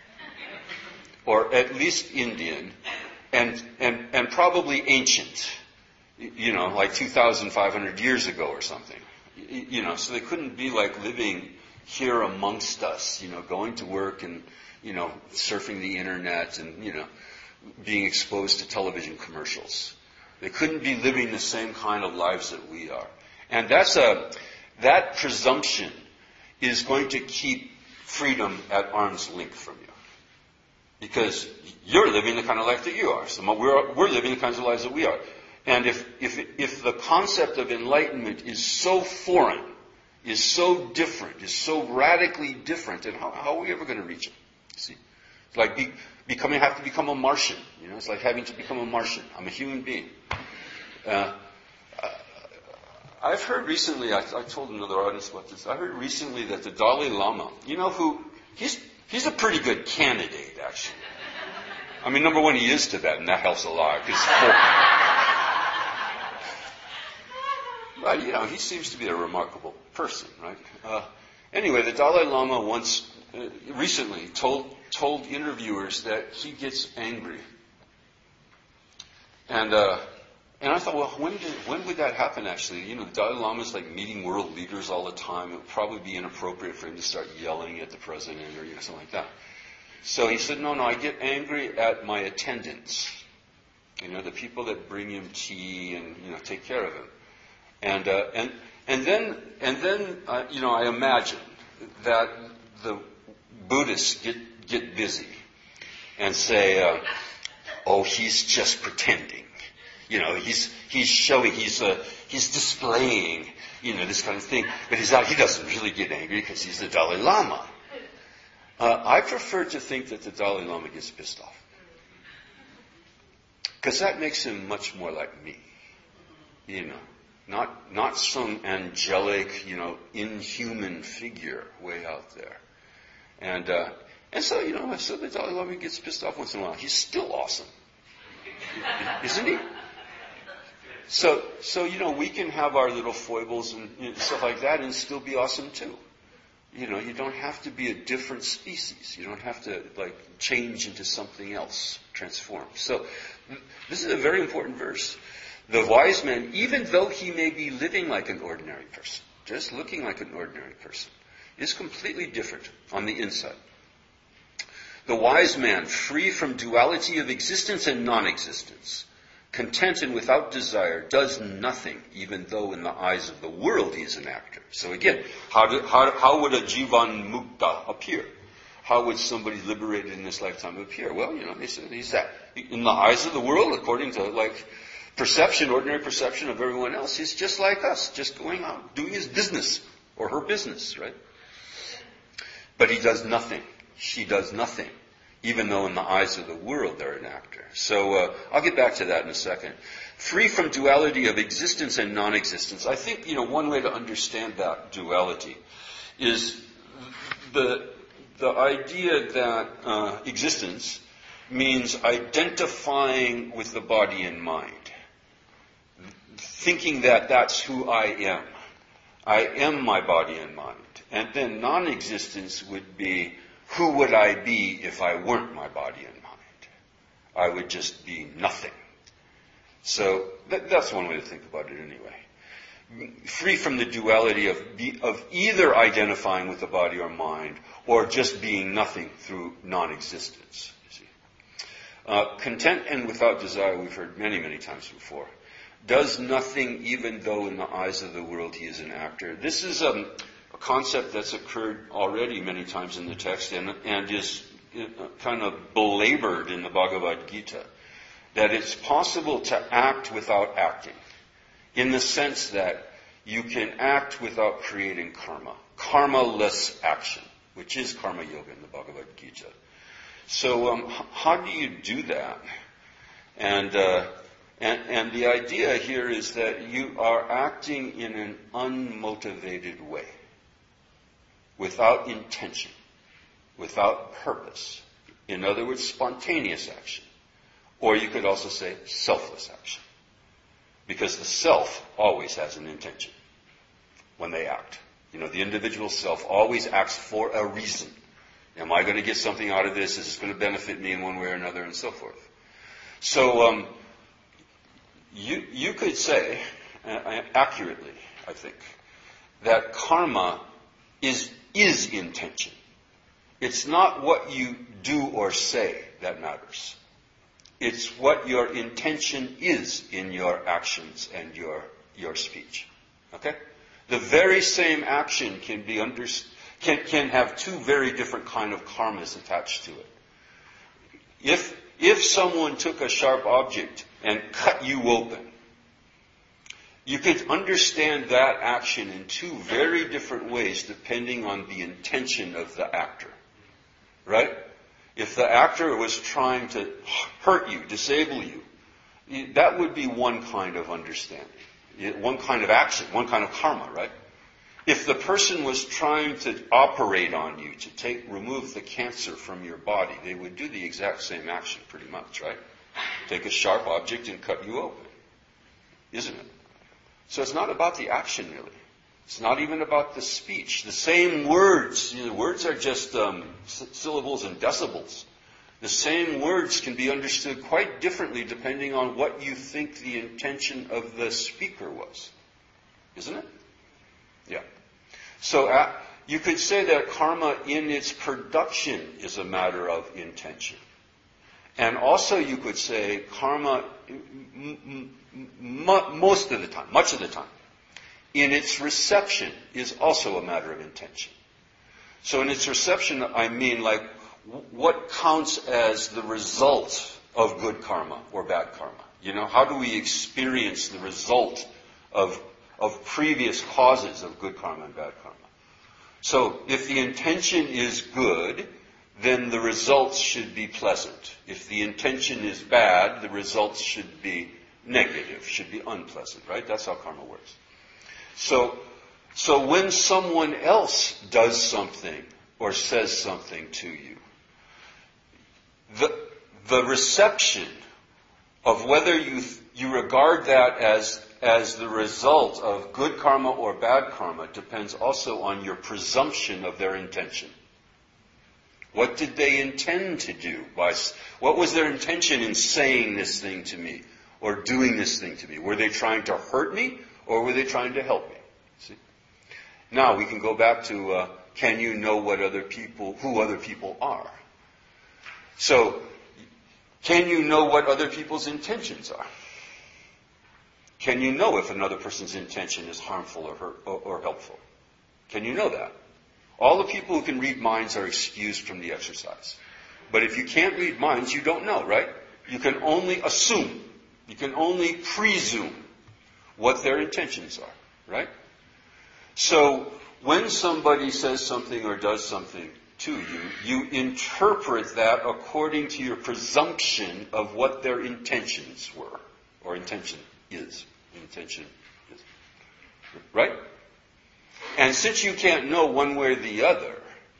S1: Or at least Indian, and probably ancient, like 2,500 years ago or something. So they couldn't be like living here amongst us, going to work and, surfing the internet and, being exposed to television commercials. They couldn't be living the same kind of lives that we are. And that presumption is going to keep freedom at arm's length from you. Because you're living the kind of life that you are. So we're living the kinds of lives that we are. And if the concept of enlightenment is so foreign, is so different, is so radically different, then how are we ever going to reach it? See? It's like have to become a Martian. It's like having to become a Martian. I'm a human being. I've heard recently, I told another audience about this, I heard recently that the Dalai Lama, he's a pretty good candidate, actually. I mean, number one, he is Tibetan. That helps a lot. But, he seems to be a remarkable person, right? Anyway, the Dalai Lama once, recently, told interviewers that he gets angry. And I thought, well, when would that happen, actually? The Dalai Lama's like meeting world leaders all the time. It would probably be inappropriate for him to start yelling at the president or something like that. So he said, no, I get angry at my attendants. The people that bring him tea and, take care of him. And then I imagine that the Buddhists get busy and say, he's just pretending. He's showing, he's displaying, this kind of thing. But he doesn't really get angry because he's the Dalai Lama. I prefer to think that the Dalai Lama gets pissed off. Because that makes him much more like me. Not some angelic, inhuman figure way out there. And so the Dalai Lama gets pissed off once in a while. He's still awesome. Isn't he? So we can have our little foibles and stuff like that and still be awesome too. You don't have to be a different species. You don't have to change into something else, transform. So this is a very important verse. The wise man, even though he may be living like an ordinary person, just looking like an ordinary person, is completely different on the inside. The wise man, free from duality of existence and non-existence, content and without desire, does nothing, even though in the eyes of the world he is an actor. So again, how would a Jivan Mukta appear? How would somebody liberated in this lifetime appear? Well, he's that. In the eyes of the world, according to perception, ordinary perception of everyone else, he's just like us, just going out, doing his business, or her business, right? But he does nothing. She does nothing, even though in the eyes of the world they're an actor. So I'll get back to that in a second. Free from duality of existence and non-existence. I think, one way to understand that duality is the idea that existence means identifying with the body and mind. Thinking that that's who I am. I am my body and mind. And then non-existence would be, who would I be if I weren't my body and mind? I would just be nothing. So that's one way to think about it anyway. Free from the duality of either identifying with the body or mind or just being nothing through non-existence. You see. Content and without desire, we've heard many, many times before. Does nothing even though in the eyes of the world he is an actor. This is a concept that's occurred already many times in the text and is kind of belabored in the Bhagavad Gita. That it's possible to act without acting. In the sense that you can act without creating karma. Karma-less action, which is karma yoga in the Bhagavad Gita. So how do you do that? And And the idea here is that you are acting in an unmotivated way, without intention, without purpose. In other words, spontaneous action. Or you could also say selfless action. Because the self always has an intention when they act. The individual self always acts for a reason. Am I going to get something out of this? Is this going to benefit me in one way or another, and so forth? So you could say, accurately, I think, that karma is intention. It's not what you do or say that matters. It's what your intention is in your actions and your speech. Okay? The very same action can be can have two very different kind of karmas attached to it. If someone took a sharp object and cut you open, you could understand that action in two very different ways depending on the intention of the actor. Right? If the actor was trying to hurt you, disable you, that would be one kind of understanding. One kind of action, one kind of karma, right? If the person was trying to operate on you, to remove the cancer from your body, they would do the exact same action pretty much, right? Take a sharp object and cut you open. Isn't it? So it's not about the action, really. It's not even about the speech. The same words, words are just syllables and decibels. The same words can be understood quite differently depending on what you think the intention of the speaker was. Isn't it? Yeah. So you could say that karma in its production is a matter of intention. And also you could say karma most of the time, much of the time, in its reception is also a matter of intention. So in its reception, I mean like what counts as the result of good karma or bad karma? How do we experience the result of previous causes of good karma and bad karma? So if the intention is good, then the results should be pleasant. If the intention is bad, the results should be negative, should be unpleasant, right? That's how karma works. So when someone else does something or says something to you, the reception of whether you regard that as the result of good karma or bad karma depends also on your presumption of their intention. What did they intend to do? What was their intention in saying this thing to me or doing this thing to me? Were they trying to hurt me or were they trying to help me? See? Now we can go back to can you know who other people are? So, can you know what other people's intentions are? Can you know if another person's intention is harmful or helpful? Can you know that? All the people who can read minds are excused from the exercise. But if you can't read minds, you don't know, right? You can only assume. You can only presume what their intentions are, right? So, when somebody says something or does something to you, you interpret that according to your presumption of what their intentions were, or intention is. Right? And since you can't know one way or the other,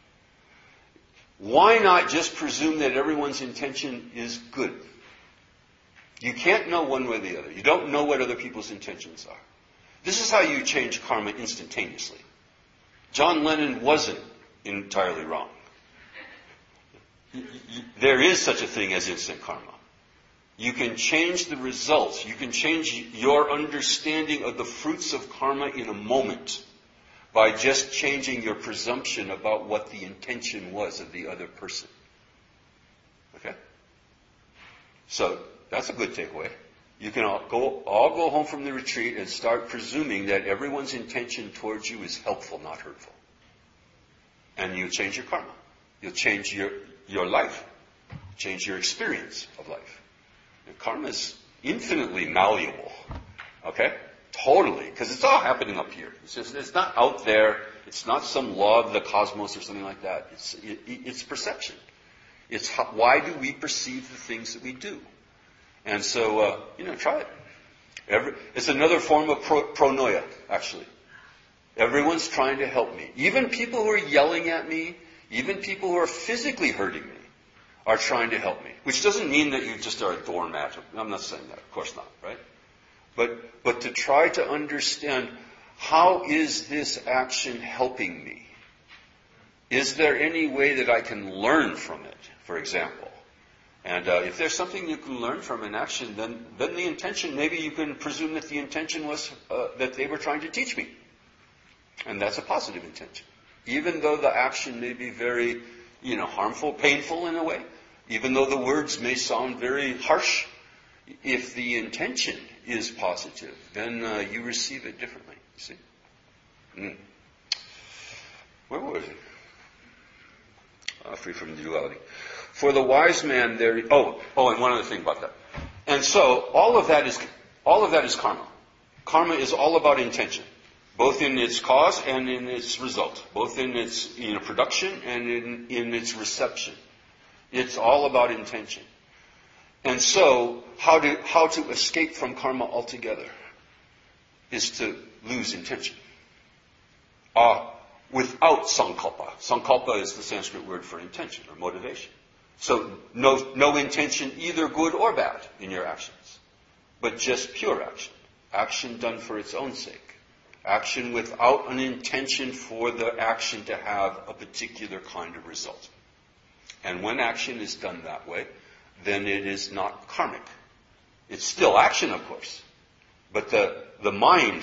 S1: why not just presume that everyone's intention is good? You can't know one way or the other. You don't know what other people's intentions are. This is how you change karma instantaneously. John Lennon wasn't entirely wrong. There is such a thing as instant karma. You can change the results. You can change your understanding of the fruits of karma in a moment by just changing your presumption about what the intention was of the other person. Okay? So, that's a good takeaway. You can all go home from the retreat and start presuming that everyone's intention towards you is helpful, not hurtful. And you change your karma. You'll change your life. Change your experience of life. And karma is infinitely malleable. Okay? Totally. Because it's all happening up here. It's not out there. It's not some law of the cosmos or something like that. It's perception. It's why do we perceive the things that we do? And so, try it. It's another form of pronoia, actually. Everyone's trying to help me. Even people who are yelling at me, even people who are physically hurting me, are trying to help me. Which doesn't mean that you just are a doormat. I'm not saying that. Of course not, right? But to try to understand, how is this action helping me? Is there any way that I can learn from it, for example? And if there's something you can learn from an action, then the intention, maybe you can presume that the intention was that they were trying to teach me. And that's a positive intention. Even though the action may be very, harmful, painful in a way, even though the words may sound very harsh, if the intention is positive, then you receive it differently. You see? Where was it? Free from duality. For the wise man, there. And one other thing about that. And so all of that is karma. Karma is all about intention, both in its cause and in its result, both in its production and in its reception. It's all about intention. And so, how to escape from karma altogether is to lose intention. Without sankalpa. Sankalpa is the Sanskrit word for intention or motivation. So no intention, either good or bad, in your actions, but just pure action. Action done for its own sake. Action without an intention for the action to have a particular kind of result. And when action is done that way, then it is not karmic. It's still action, of course, but the mind,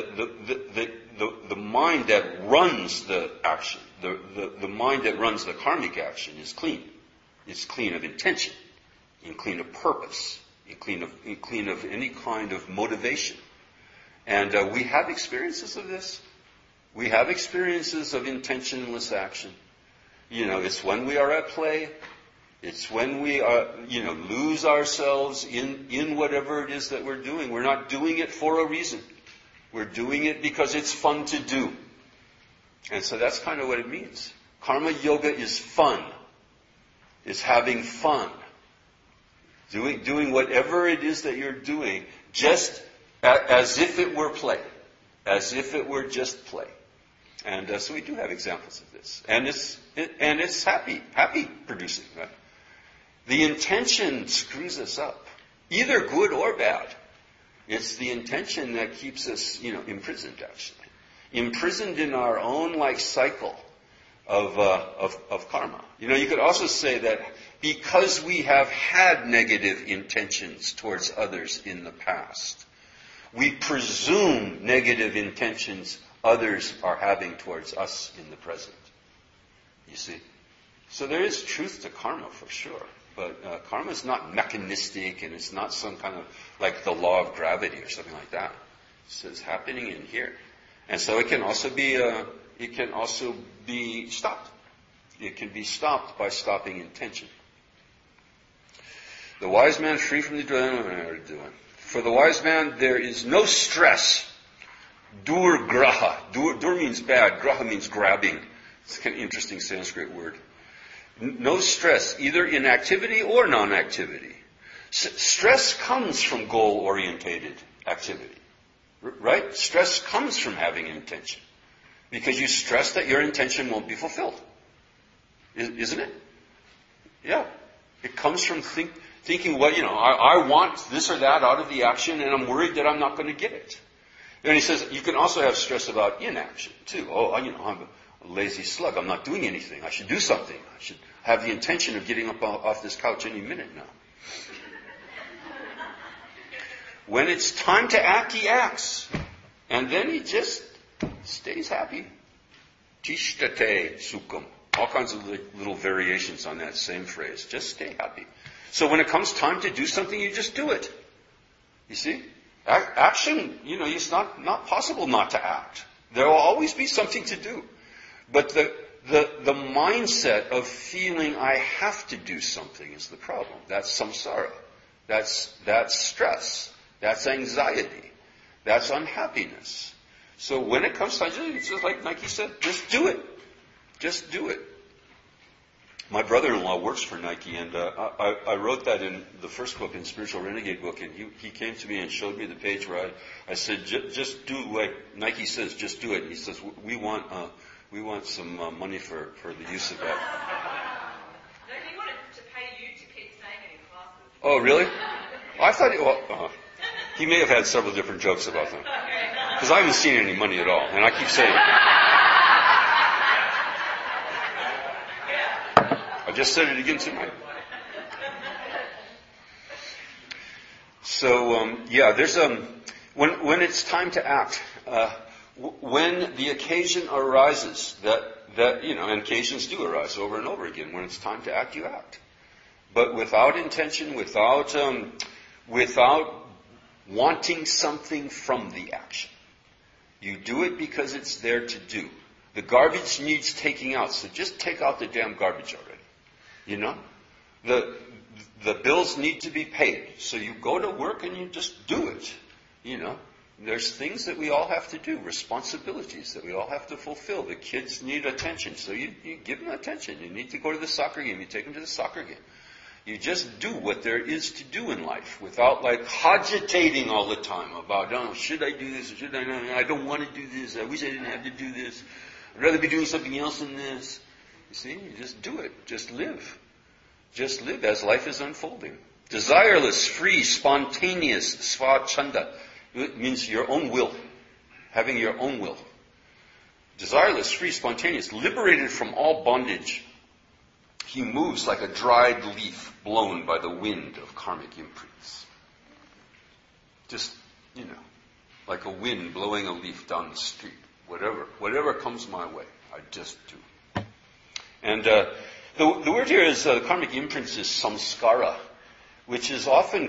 S1: the mind that runs the action, the mind that runs the karmic action is clean. It's clean of intention, and clean of purpose, and clean of any kind of motivation. And we have experiences of this. We have experiences of intentionless action. It's when we are at play. It's when we are, lose ourselves in whatever it is that we're doing. We're not doing it for a reason. We're doing it because it's fun to do. And so that's kind of what it means. Karma yoga is fun. Is having fun. Doing whatever it is that you're doing, just as if it were play. As if it were just play. And so we do have examples of this. And it's happy producing, right? The intention screws us up. Either good or bad. It's the intention that keeps us, imprisoned, actually. Imprisoned in our own, cycle of karma. You could also say that because we have had negative intentions towards others in the past, we presume negative intentions others are having towards us in the present. You see? So there is truth to karma for sure. But karma is not mechanistic, and it's not some kind of like the law of gravity or something like that. It's happening in here. And so it can also be stopped. It can be stopped by stopping intention. The wise man free from the For the wise man there is no stress. Dur graha. Dur means bad. Graha means grabbing. It's kind of interesting Sanskrit word. No stress, either in activity or non-activity. Stress comes from goal-orientated activity. Right? Stress comes from having intention. Because you stress that your intention won't be fulfilled. Isn't it? Yeah. It comes from thinking, I want this or that out of the action, and I'm worried that I'm not going to get it. And he says, you can also have stress about inaction, too. I'm a lazy slug. I'm not doing anything. I should do something. I should have the intention of getting up off this couch any minute now. When it's time to act, he acts. And then he just stays happy. Tishtate sukham. All kinds of little variations on that same phrase. Just stay happy. So when it comes time to do something, you just do it. You see? Action, it's not possible not to act. There will always be something to do. But the mindset of feeling I have to do something is the problem. That's samsara. That's stress. That's anxiety. That's unhappiness. So when it comes time, it's just like he said, just do it. Just do it. my brother-in-law works for Nike, and I wrote that in the first book, in Spiritual Renegade book, and he came to me and showed me the page where I said, just do what Nike says, just do it. And he says, we want some money for the use of that.
S2: No, he wanted to pay you to keep saying it in classes.
S1: Oh, really? I thought, he may have had several different jokes about them. Because I haven't seen any money at all, and I keep saying it. I just said it again tonight. So, there's when it's time to act, when the occasion arises, that and occasions do arise over and over again. When it's time to act, you act, but without intention, without wanting something from the action. You do it because it's there to do. The garbage needs taking out, so just take out the damn garbage already. The bills need to be paid, so you go to work and you just do it. There's things that we all have to do, responsibilities that we all have to fulfill. The kids need attention, so you give them attention. You need to go to the soccer game, you take them to the soccer game. You just do what there is to do in life without cogitating all the time about, should I do this or should I not? I don't want to do this. I wish I didn't have to do this. I'd rather be doing something else than this. You see, you just do it. Just live. Just live as life is unfolding. Desireless, free, spontaneous, svachanda. It means your own will. Having your own will. Desireless, free, spontaneous, liberated from all bondage. He moves like a dried leaf blown by the wind of karmic imprints. Just, like a wind blowing a leaf down the street. Whatever comes my way, I just do. And the word here is, karmic imprints is samskara, which is often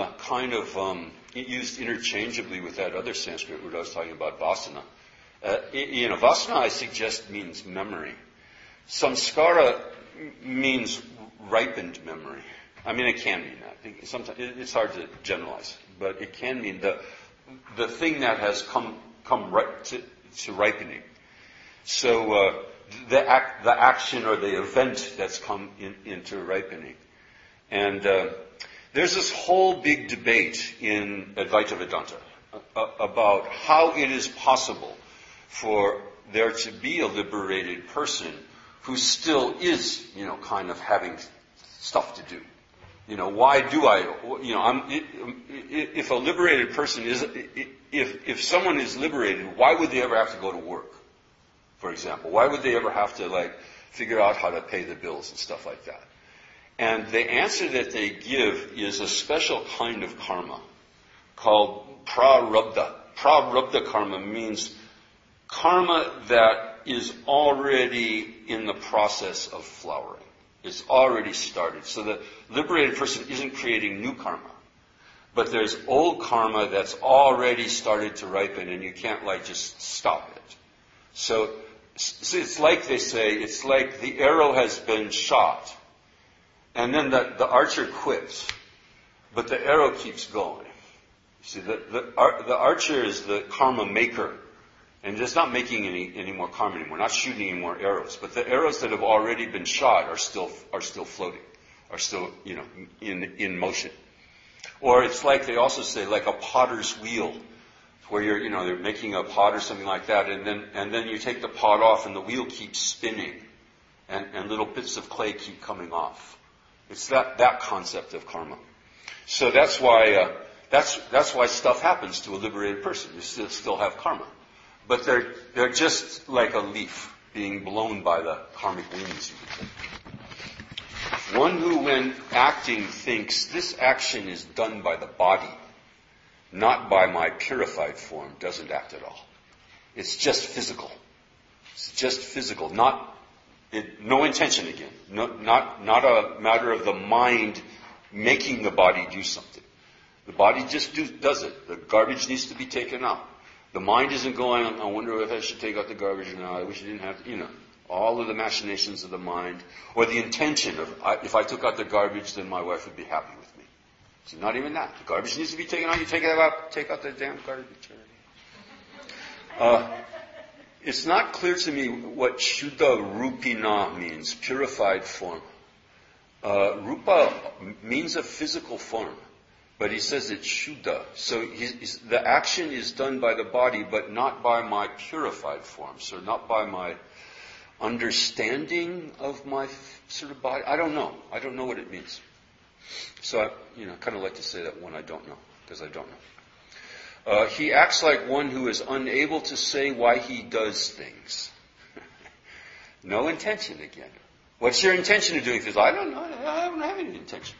S1: used interchangeably with that other Sanskrit word I was talking about, vasana. Vasana, I suggest, means memory. Samskara means ripened memory. I mean, it can mean that. Sometimes it's hard to generalize, but it can mean the thing that has come right to ripening. So the action or the event that's come into ripening. And there's this whole big debate in Advaita Vedanta about how it is possible for there to be a liberated person who still is, kind of having stuff to do. Why do if a liberated person if someone is liberated, why would they ever have to go to work, for example? Why would they ever have to, figure out how to pay the bills and stuff like that? And the answer that they give is a special kind of karma called prarabdha. Prarabdha karma means karma that is already in the process of flowering. It's already started. So the liberated person isn't creating new karma. But there's old karma that's already started to ripen, and you can't just stop it. So it's like they say, it's like the arrow has been shot, and then the archer quits, but the arrow keeps going. You see, the archer is the karma maker. And it's not making any more karma anymore, not shooting any more arrows. But the arrows that have already been shot are still floating, are still, in motion. Or it's like they also say, like a potter's wheel, where they're making a pot or something like that, and then you take the pot off and the wheel keeps spinning, and little bits of clay keep coming off. It's that concept of karma. So that's why stuff happens to a liberated person. You still have karma. But they're just like a leaf being blown by the karmic winds, you could say. One who, when acting, thinks this action is done by the body, not by my purified form, doesn't act at all. It's just physical. It's just physical. No intention again. Not a matter of the mind making the body do something. The body just does it. The garbage needs to be taken out. The mind isn't going, I wonder if I should take out the garbage or not. I wish I didn't have to, all of the machinations of the mind, or the intention of, if I took out the garbage, then my wife would be happy with me. So not even that. The garbage needs to be taken out. You take it out, take out the damn garbage already. It's not clear to me what Shuddha Rupina means, purified form. Rupa means a physical form, but he says it's Shuddha. So the action is done by the body, but not by my purified form. So not by my understanding of my sort of body. I don't know. I don't know what it means. So I kind of like to say that when I don't know, because I don't know. He acts like one who is unable to say why he does things. No intention again. What's your intention of doing things? I don't know. I don't have any intention.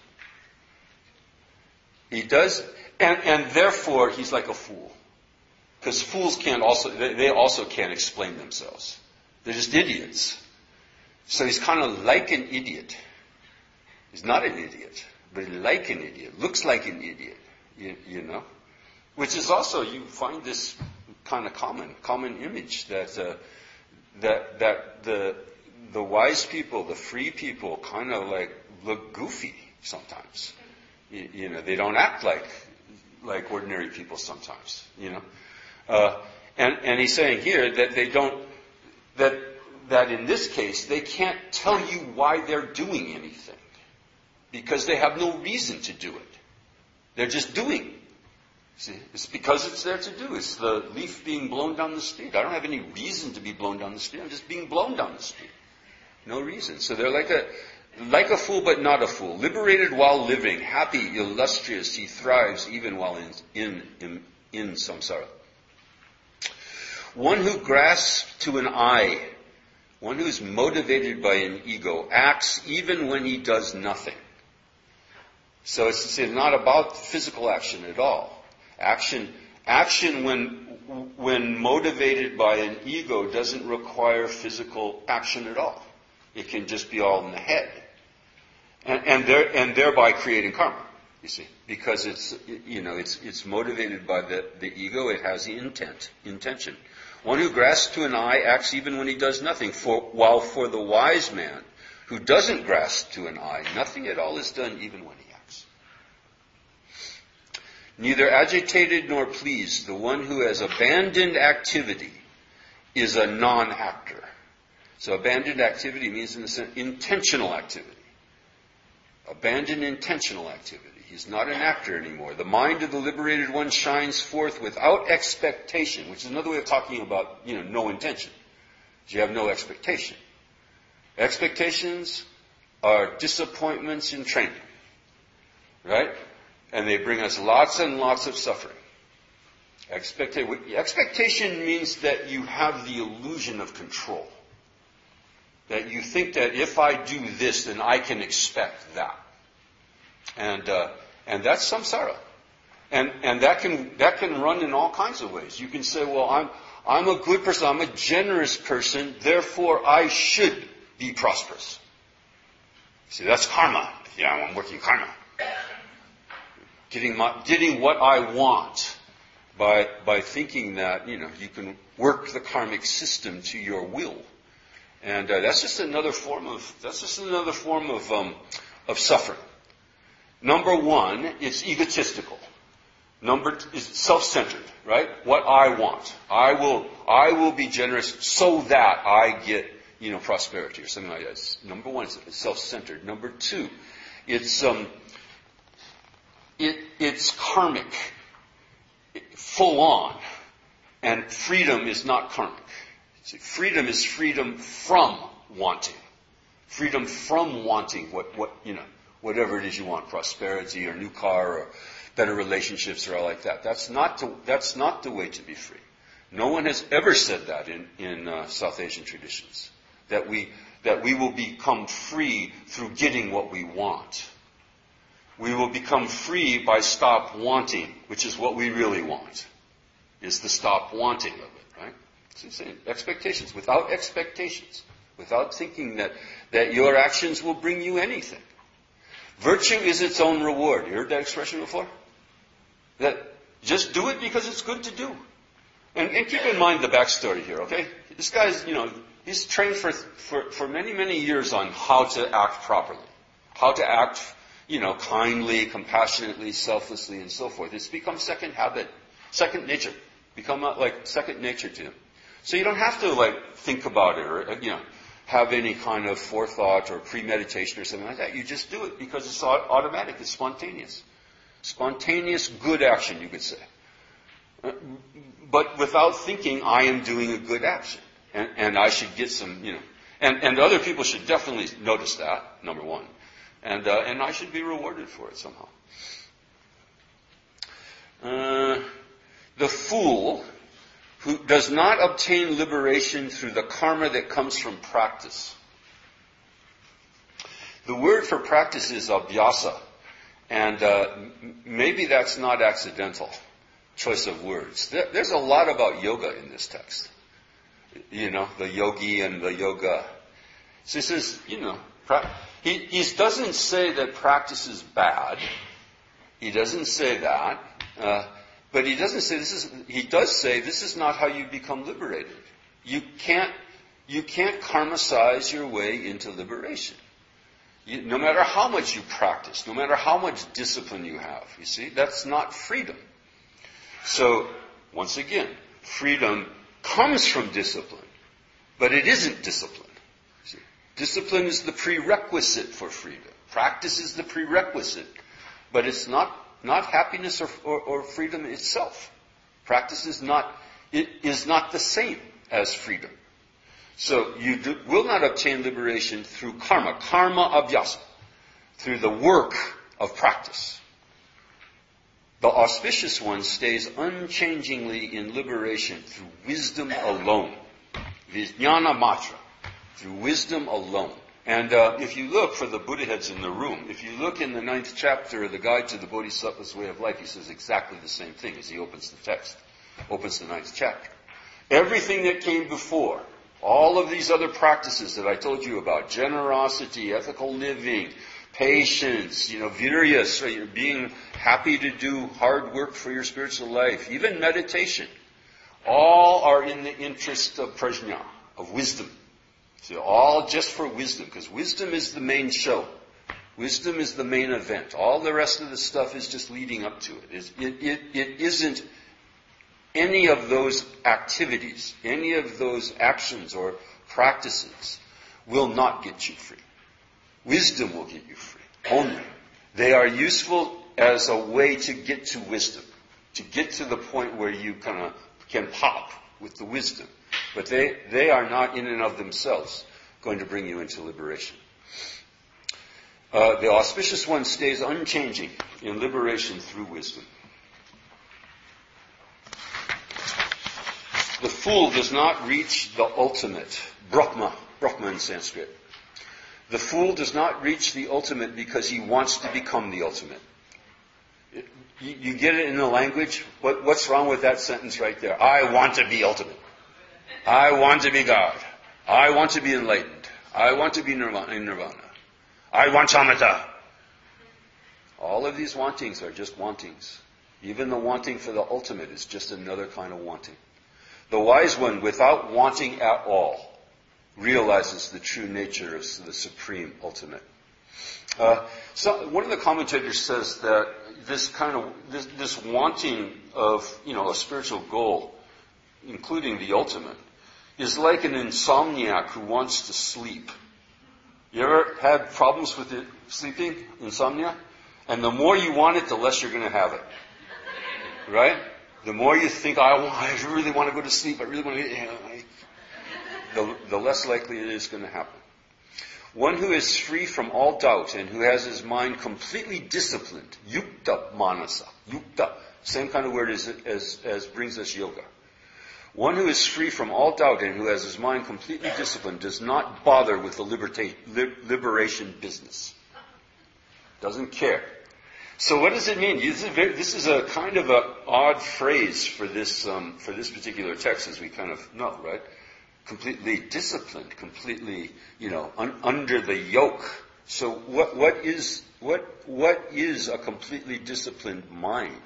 S1: He does, and therefore he's like a fool. Because fools they also can't explain themselves. They're just idiots. So he's kind of like an idiot. He's not an idiot, but like an idiot. Looks like an idiot, you know. Which is also, you find this kind of common image that the wise people, the free people, kind of like look goofy sometimes. They don't act like ordinary people sometimes. And he's saying here that they don't, that in this case they can't tell you why they're doing anything, because they have no reason to do it. They're just doing. See, it's because it's there to do. It's the leaf being blown down the street. I don't have any reason to be blown down the street. I'm just being blown down the street. No reason. So they're like a fool, but not a fool. Liberated while living, happy, illustrious, he thrives even while in samsara. One who grasps to an I, one who is motivated by an ego, acts even when he does nothing. So it's not about physical action at all. Action when motivated by an ego doesn't require physical action at all. It can just be all in the head, and thereby creating karma. You see, because it's motivated by the ego. It has the intention. One who grasps to an I acts even when he does nothing. While for the wise man who doesn't grasp to an I, nothing at all is done even when he acts. Neither agitated nor pleased, the one who has abandoned activity is a non-actor. So abandoned activity means, in a sense, intentional activity. Abandoned intentional activity. He's not an actor anymore. The mind of the liberated one shines forth without expectation, which is another way of talking about, no intention. You have no expectation. Expectations are disappointments in training. Right? And they bring us lots and lots of suffering. Expectation means that you have the illusion of control. That you think that if I do this, then I can expect that. And that's samsara. And that can run in all kinds of ways. You can say, well, I'm a good person, I'm a generous person, therefore I should be prosperous. See, that's karma. Yeah, I'm working karma. Getting what I want by thinking that, you can work the karmic system to your will. And that's just another form of suffering. Number one, it's egotistical. Number two is self-centered, right? What I want. I will be generous so that I get, prosperity or something like that. Number one, it's self-centered. Number two, it's karmic, full on, and freedom is not karmic. See, freedom is freedom from wanting. Freedom from wanting whatever it is you want, prosperity or new car or better relationships or all like that. That's not the way to be free. No one has ever said that in South Asian traditions. That we will become free through getting what we want. We will become free by stop wanting, which is what we really want. Is the stop wanting of it, right? Expectations. Without thinking that your actions will bring you anything. Virtue is its own reward. You heard that expression before? That just do it because it's good to do. And keep in mind the backstory here, okay? This guy's, he's trained for many, many years on how to act properly. How to act, kindly, compassionately, selflessly, and so forth. It's become second nature. Become like second nature to him. So you don't have to think about it, or have any kind of forethought or premeditation or something like that. You just do it because it's automatic, it's spontaneous. Spontaneous good action, you could say. But without thinking, I am doing a good action. And I should get some, and other people should definitely notice that, number one. And I should be rewarded for it somehow. The fool who does not obtain liberation through the karma that comes from practice. The word for practice is abhyasa. And maybe that's not accidental choice of words. There's a lot about yoga in this text. The yogi and the yoga. So he says, he doesn't say that practice is bad. He doesn't say that. But he doesn't say he does say this is not how you become liberated. You can't karmasize your way into liberation. No matter how much you practice, no matter how much discipline you have, you see, that's not freedom. So, once again, freedom comes from discipline, but it isn't discipline. See? Discipline is the prerequisite for freedom. Practice is the prerequisite, but it's not happiness or freedom itself. Practice is not the same as freedom. So you will not obtain liberation through karma abhyasa, through the work of practice. The auspicious one stays unchangingly in liberation through wisdom alone. Vijnana matra, through wisdom alone. And if you look for the Buddha heads in the room, if you look in the 9th chapter of the Guide to the Bodhisattva's Way of Life, he says exactly the same thing as he opens the text, opens the 9th chapter. Everything that came before, all of these other practices that I told you about, generosity, ethical living, patience, virya, so you're being happy to do hard work for your spiritual life, even meditation, all are in the interest of prajna, of wisdom. So all just for wisdom, because wisdom is the main show. Wisdom is the main event. All the rest of the stuff is just leading up to it. It isn't any of those activities, any of those actions or practices will not get you free. Wisdom will get you free, only. They are useful as a way to get to wisdom, to get to the point where you kind of can pop with the wisdom. But they are not in and of themselves going to bring you into liberation. The auspicious one stays unchanging in liberation through wisdom. The fool does not reach the ultimate, Brahma in Sanskrit. The fool does not reach the ultimate because he wants to become the ultimate. You get it in the language? What's wrong with that sentence right there? I want to be ultimate. I want to be God. I want to be enlightened. I want to be in nirvana. I want samatha. All of these wantings are just wantings. Even the wanting for the ultimate is just another kind of wanting. The wise one, without wanting at all, realizes the true nature of the supreme ultimate. So one of the commentators says that this wanting of a spiritual goal, including the ultimate, is like an insomniac who wants to sleep. You ever had problems with sleeping, insomnia? And the more you want it, the less you're going to have it. Right? The more you think, I really want to go to sleep, I really want to the less likely it is going to happen. One who is free from all doubt and who has his mind completely disciplined, yukta manasa, yukta, same kind of word as brings us yoga. One who is free from all doubt and who has his mind completely disciplined does not bother with the liberation business. Doesn't care. So what does it mean? This is a kind of an odd phrase for this particular text, as we kind of know, right? Completely disciplined, completely, under the yoke. So what is a completely disciplined mind?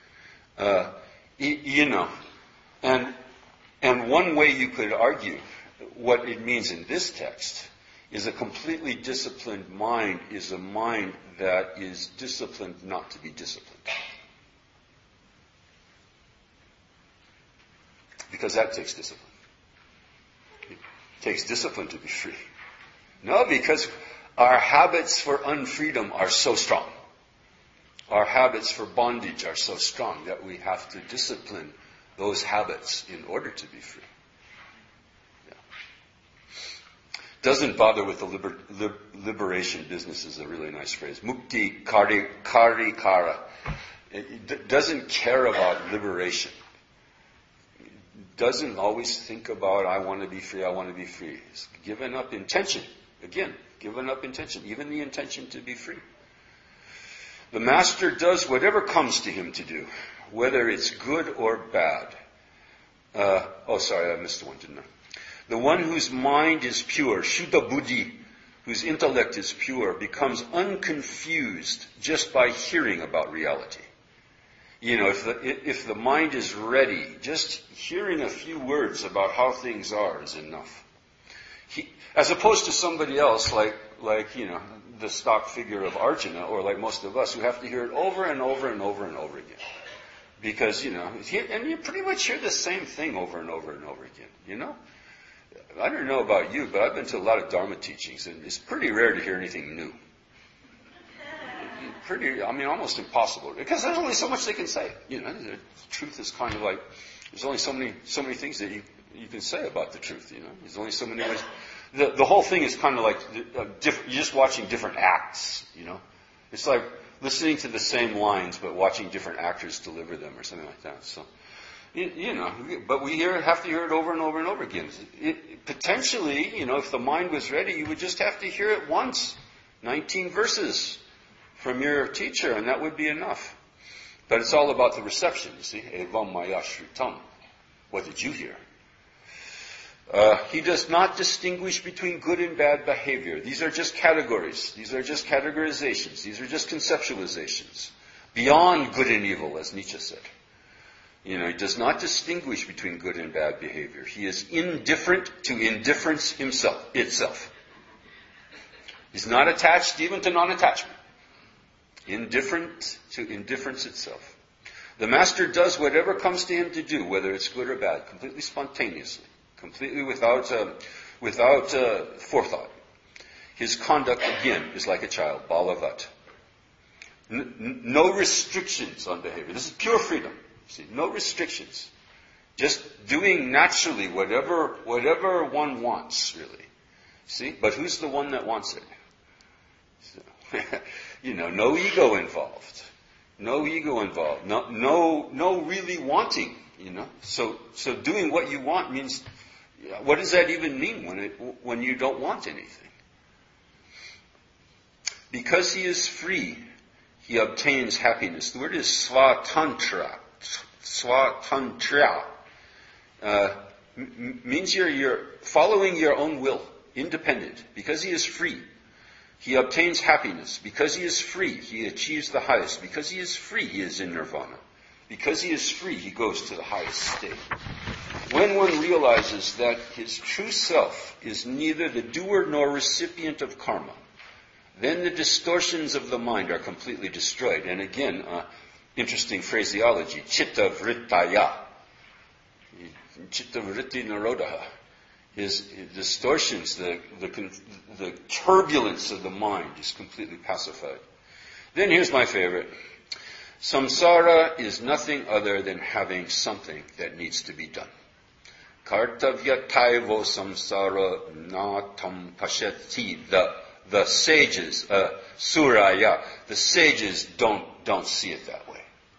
S1: And one way you could argue what it means in this text is a completely disciplined mind is a mind that is disciplined not to be disciplined. Because that takes discipline. It takes discipline to be free. No, because our habits for unfreedom are so strong. Our habits for bondage are so strong that we have to discipline those habits in order to be free. Yeah. Doesn't bother with the liberation business is a really nice phrase. Mukti karikara. It doesn't care about liberation. It doesn't always think about, I want to be free, I want to be free. It's given up intention. Again, given up intention. Even the intention to be free. The master does whatever comes to him to do, whether it's good or bad. I missed one, didn't I? The one whose mind is pure, Shuddha Buddhi, whose intellect is pure, becomes unconfused just by hearing about reality. You know, if the mind is ready, just hearing a few words about how things are is enough. As opposed to somebody else like the stock figure of Arjuna, or like most of us, who have to hear it over and over and over and over again. Because, and you pretty much hear the same thing over and over and over again, I don't know about you, but I've been to a lot of Dharma teachings, and it's pretty rare to hear anything new. Almost impossible. Because there's only so much they can say. The truth is kind of like, there's only so many things that you can say about the truth, There's only so many ways. The whole thing is kind of like you're just watching different acts, It's like listening to the same lines but watching different actors deliver them or something like that. So, but we have to hear it over and over and over again. Potentially, if the mind was ready, you would just have to hear it once, 19 verses from your teacher, and that would be enough. But it's all about the reception, you see. Evam maya shritam. What did you hear? He does not distinguish between good and bad behavior. These are just categories. These are just categorizations. These are just conceptualizations. Beyond good and evil, as Nietzsche said. He does not distinguish between good and bad behavior. He is indifferent to indifference itself. He's not attached even to non-attachment. Indifferent to indifference itself. The master does whatever comes to him to do, whether it's good or bad, completely spontaneously. Completely without forethought. His conduct, again, is like a child, balavat. No restrictions on behavior. This is pure freedom. See, no restrictions. Just doing naturally whatever one wants, really. See, but who's the one that wants it? So, no ego involved. No ego involved. No really wanting. So doing what you want means. What does that even mean when you don't want anything? Because he is free, he obtains happiness. The word is swatantra. Swatantra means you're following your own will, independent. Because he is free, he obtains happiness. Because he is free, he achieves the highest. Because he is free, he is in nirvana. Because he is free, he goes to the highest state. When one realizes that his true self is neither the doer nor recipient of karma, then the distortions of the mind are completely destroyed. And again, interesting phraseology, chitta vrittaya. Chitta vritti narodaha. His distortions, the turbulence of the mind is completely pacified. Then here's my favorite. Samsara is nothing other than having something that needs to be done. Kartavya taivo samsara natam pashati. The sages, suraya, the sages don't see it that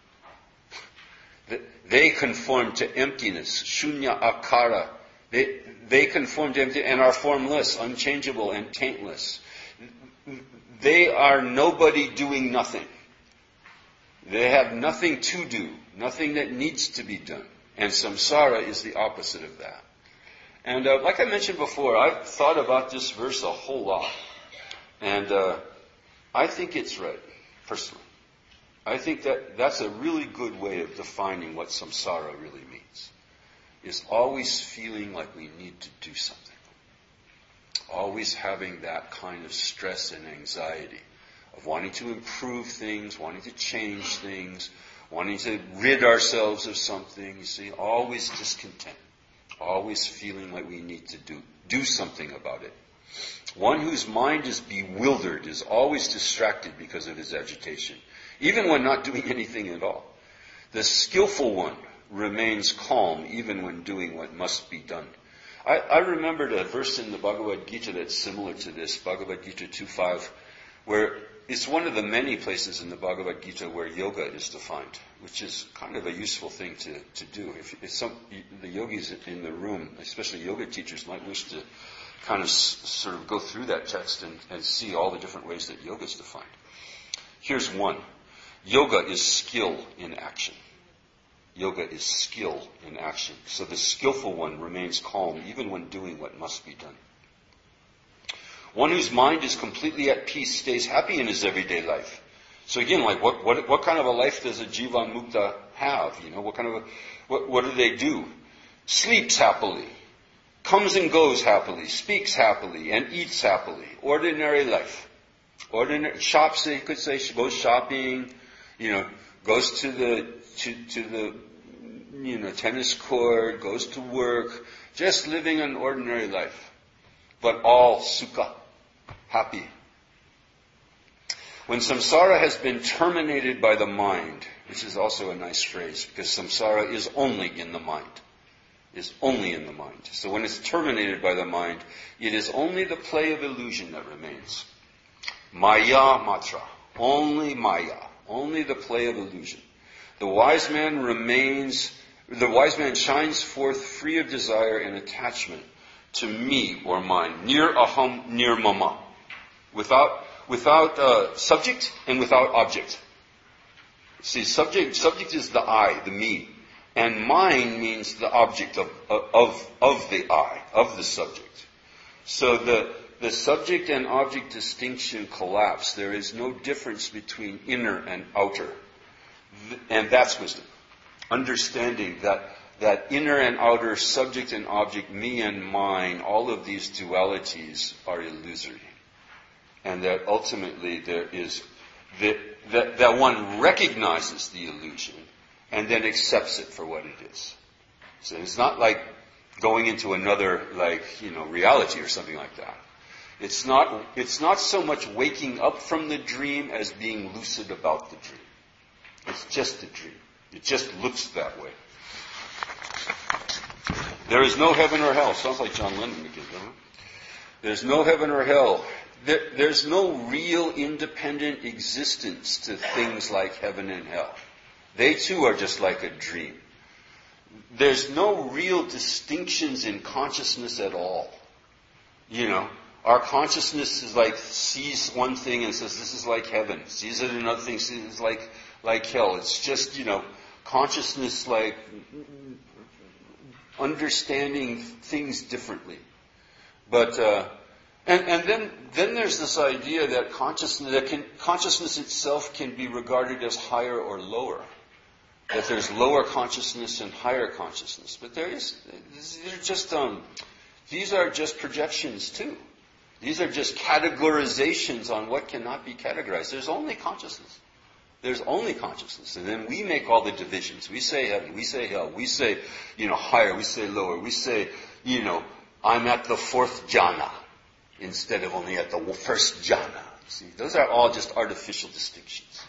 S1: way. They conform to emptiness, shunya akara. They conform to empty and are formless, unchangeable, and taintless. They are nobody doing nothing. They have nothing to do, nothing that needs to be done. And samsara is the opposite of that. And like I mentioned before, I've thought about this verse a whole lot. And I think it's right, personally. I think that's a really good way of defining what samsara really means. Is always feeling like we need to do something. Always having that kind of stress and anxiety of wanting to improve things, wanting to change things, wanting to rid ourselves of something, you see, always discontent. Always feeling like we need to do something about it. One whose mind is bewildered is always distracted because of his agitation, even when not doing anything at all. The skillful one remains calm even when doing what must be done. I remembered a verse in the Bhagavad Gita that's similar to this, Bhagavad Gita 2.5, where it's one of the many places in the Bhagavad Gita where yoga is defined, which is kind of a useful thing to do. If the yogis in the room, especially yoga teachers, might wish to kind of sort of go through that text and see all the different ways that yoga is defined. Here's one. Yoga is skill in action. Yoga is skill in action. So the skillful one remains calm even when doing what must be done. One whose mind is completely at peace stays happy in his everyday life. So again, like what kind of a life does a Jivan Mukta have? You know, what do they do? Sleeps happily, comes and goes happily, speaks happily, and eats happily. Ordinary life. Ordinary shops, you could say, goes shopping, goes to the tennis court, goes to work, just living an ordinary life. But all sukha, happy. When samsara has been terminated by the mind, which is also a nice phrase, because samsara is only in the mind. Is only in the mind. So when it's terminated by the mind, it is only the play of illusion that remains. Maya matra. Only maya. Only the play of illusion. The wise man shines forth free of desire and attachment to me or mine. Nir aham, nir mama. Without subject and without object. See, subject is the I, the me. And mine means the object of the I, of the subject. So the subject and object distinction collapse. There is no difference between inner and outer. And that's wisdom. Understanding that inner and outer, subject and object, me and mine, all of these dualities are illusory. And that ultimately there is, that one recognizes the illusion and then accepts it for what it is. So it's not like going into another, reality or something like that. It's not so much waking up from the dream as being lucid about the dream. It's just a dream. It just looks that way. There is no heaven or hell. Sounds like John Lennon again, doesn't it? There's no heaven or hell. There's no real independent existence to things like heaven and hell. They too are just like a dream. There's no real distinctions in consciousness at all. Our consciousness is sees one thing and says this is like heaven. Sees it another thing, sees it's like hell. It's just, consciousness understanding things differently. But and then there's this idea that consciousness itself can be regarded as higher or lower. That there's lower consciousness and higher consciousness. But these are just projections too. These are just categorizations on what cannot be categorized. There's only consciousness. There's only consciousness. And then we make all the divisions. We say heaven, we say hell, we say, higher, we say lower, we say, I'm at the fourth jhana instead of only at the first jhana. See, those are all just artificial distinctions.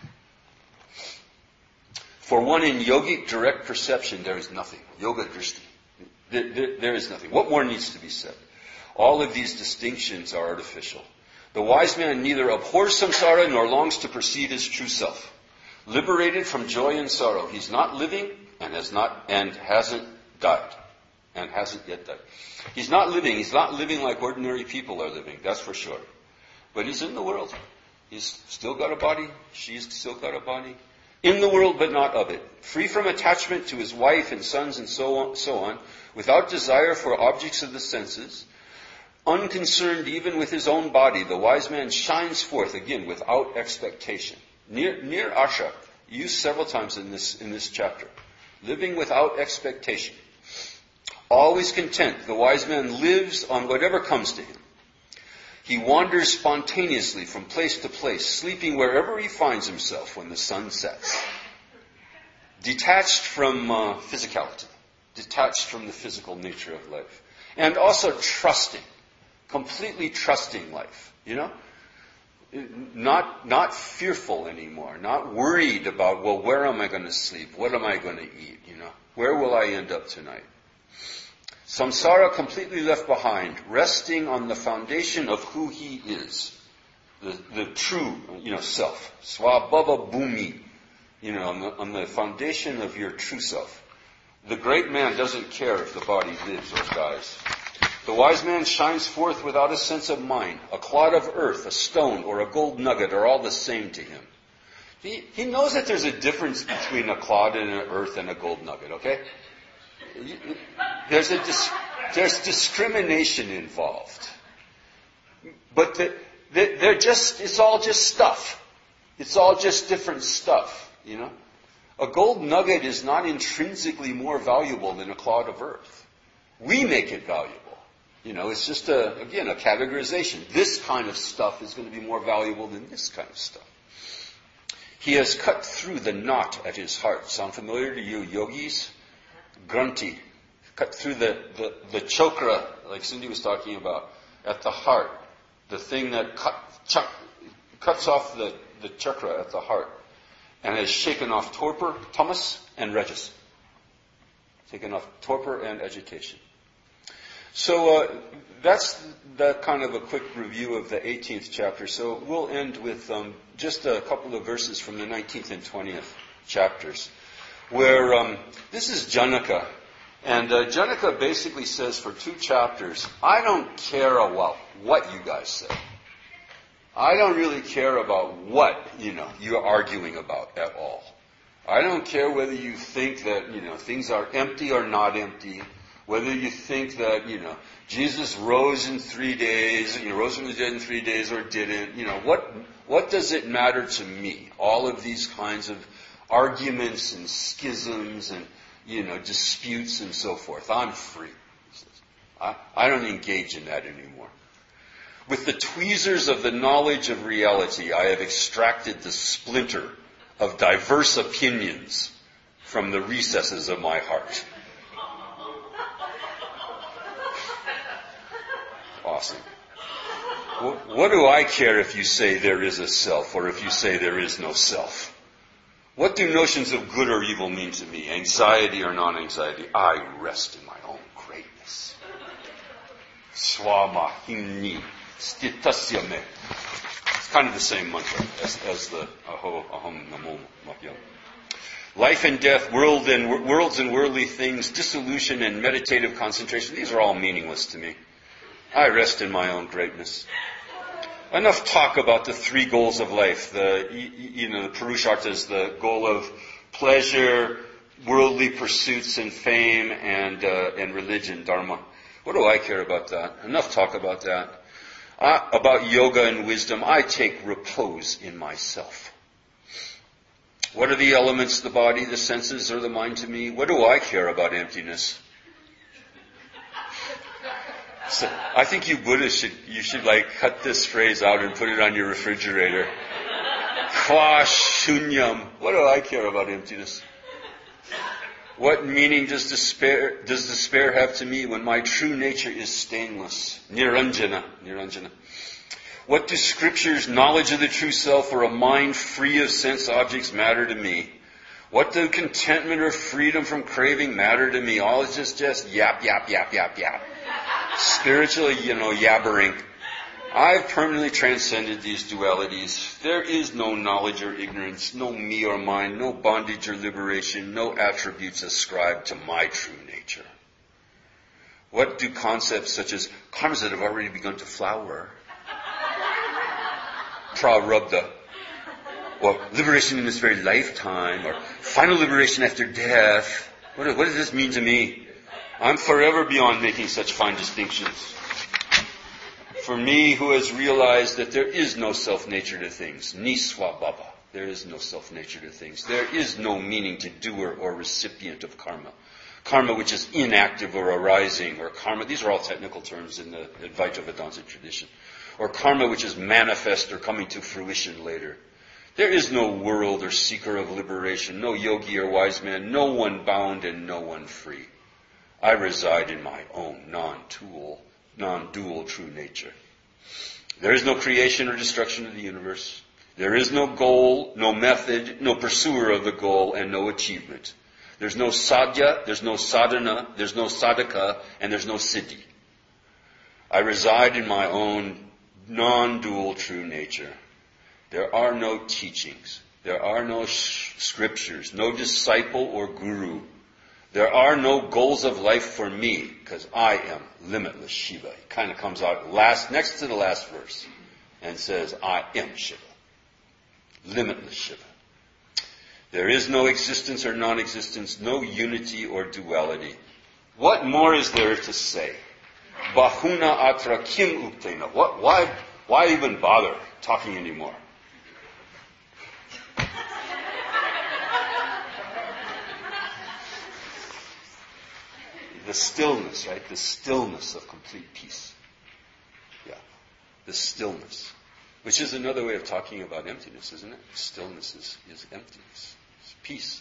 S1: For one in yogic direct perception, there is nothing. Yoga drishti. There is nothing. What more needs to be said? All of these distinctions are artificial. The wise man neither abhors samsara nor longs to perceive his true self. Liberated from joy and sorrow, he's not living and hasn't died. And hasn't yet died. He's not living like ordinary people are living, that's for sure. But he's in the world. He's still got a body. She's still got a body. In the world, but not of it. Free from attachment to his wife and sons and so on, without desire for objects of the senses, unconcerned even with his own body, the wise man shines forth, again, without expectation. Near asha, used several times in this chapter. Living without expectation. Always content, the wise man lives on whatever comes to him. He wanders spontaneously from place to place, sleeping wherever he finds himself when the sun sets. Detached from physicality, detached from the physical nature of life. And also trusting completely trusting life, Not fearful anymore, not worried about, well, where am I going to sleep? What am I going to eat? Where will I end up tonight? Samsara completely left behind, resting on the foundation of who he is. The true, self. Swabhava bhumi. On the foundation of your true self. The great man doesn't care if the body lives or dies. The wise man shines forth without a sense of mind. A clod of earth, a stone, or a gold nugget are all the same to him. He knows that there's a difference between a clod and an earth and a gold nugget, okay? There's discrimination involved. But it's all just stuff. It's all just different stuff, A gold nugget is not intrinsically more valuable than a clod of earth. We make it valuable. It's just a categorization. This kind of stuff is going to be more valuable than this kind of stuff. He has cut through the knot at his heart. Sound familiar to you, yogis? Granti. Cut through the chakra, like Cindy was talking about, at the heart. The thing that cuts off the chakra at the heart. And has shaken off torpor, tamas, and rajas. Taken off torpor and agitation. So that's the kind of a quick review of the 18th chapter. So we'll end with just a couple of verses from the 19th and 20th chapters, where this is Janaka. And Janaka basically says for 2 chapters, I don't care about what you guys say. I don't really care about what, you're arguing about at all. I don't care whether you think that, things are empty or not empty. Whether you think that, Jesus rose in 3 days, rose from the dead in 3 days or didn't, what does it matter to me? All of these kinds of arguments and schisms and, disputes and so forth. I'm free. I don't engage in that anymore. With the tweezers of the knowledge of reality, I have extracted the splinter of diverse opinions from the recesses of my heart. Awesome. What do I care if you say there is a self or if you say there is no self? What do notions of good or evil mean to me? Anxiety or non-anxiety? I rest in my own greatness. Swamahini stitasya me. It's kind of the same mantra as the aho aham namo mahya. Life and death, worlds and worldly things, dissolution and meditative concentration, these are all meaningless to me. I rest in my own greatness. Enough talk about the 3 goals of life. The Purusharthas, the goal of pleasure, worldly pursuits and fame, and religion, dharma. What do I care about that? Enough talk about that. About yoga and wisdom, I take repose in myself. What are the elements, the body, the senses, or the mind to me? What do I care about emptiness? So I think you Buddhists should cut this phrase out and put it on your refrigerator. Kwa shunyam. What do I care about emptiness? What meaning does despair have to me when my true nature is stainless? Niranjana. What do scriptures, knowledge of the true self, or a mind free of sense objects matter to me? What do contentment or freedom from craving matter to me? All is just yap. Spiritually, yabbering. I've permanently transcended these dualities. There is no knowledge or ignorance, no me or mine, no bondage or liberation, no attributes ascribed to my true nature. What do concepts such as karmas that have already begun to flower, prarabdha, or liberation in this very lifetime, or final liberation after death, what does this mean to me? I'm forever beyond making such fine distinctions. For me, who has realized that there is no self-nature to things, niswabhava, there is no self-nature to things. There is no meaning to doer or recipient of karma. Karma which is inactive or arising, or karma, these are all technical terms in the Advaita Vedanta tradition. Or karma which is manifest or coming to fruition later. There is no world or seeker of liberation, no yogi or wise man, no one bound and no one free. I reside in my own non-tool, non-dual true nature. There is no creation or destruction of the universe. There is no goal, no method, no pursuer of the goal, and no achievement. There's no sadhya, there's no sadhana, there's no sadhaka, and there's no siddhi. I reside in my own non-dual true nature. There are no teachings. There are no scriptures, no disciple or guru. There are no goals of life for me, because I am limitless Shiva. He kind of comes out next to the last verse and says, I am Shiva. Limitless Shiva. There is no existence or non-existence, no unity or duality. What more is there to say? Bahuna atra kim uktena. Why even bother talking anymore? The stillness, right? The stillness of complete peace. Yeah. The stillness. Which is another way of talking about emptiness, isn't it? Stillness is emptiness. It's peace.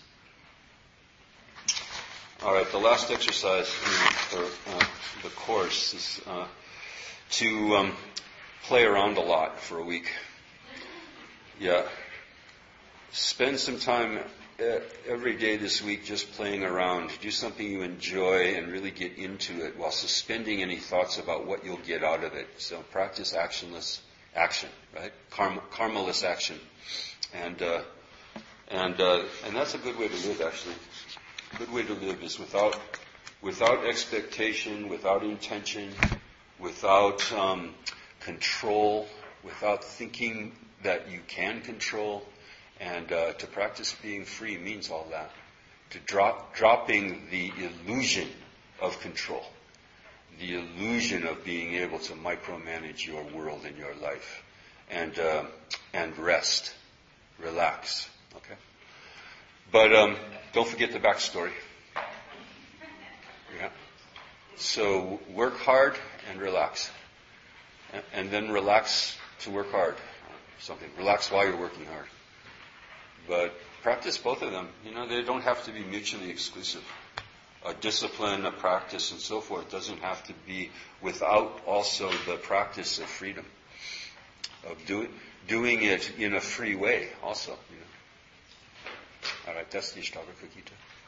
S1: All right, the last exercise for the course is to play around a lot for a week. Yeah. Spend some time every day this week just playing around. Do something you enjoy and really get into it while suspending any thoughts about what you'll get out of it. So practice actionless action, right? Karmaless action. And that's a good way to live, actually. A good way to live is without expectation, without intention, without control, without thinking that you can control. And to practice being free means all that. To dropping the illusion of control, the illusion of being able to micromanage your world and your life, and rest, relax. Okay. But don't forget the backstory. Yeah. So work hard and relax, and then relax to work hard. Something. Relax while you're working hard. But practice both of them. They don't have to be mutually exclusive. A discipline, a practice, and so forth doesn't have to be without also the practice of freedom, of doing it in a free way also. All right, that's the Ashtavakra Gita.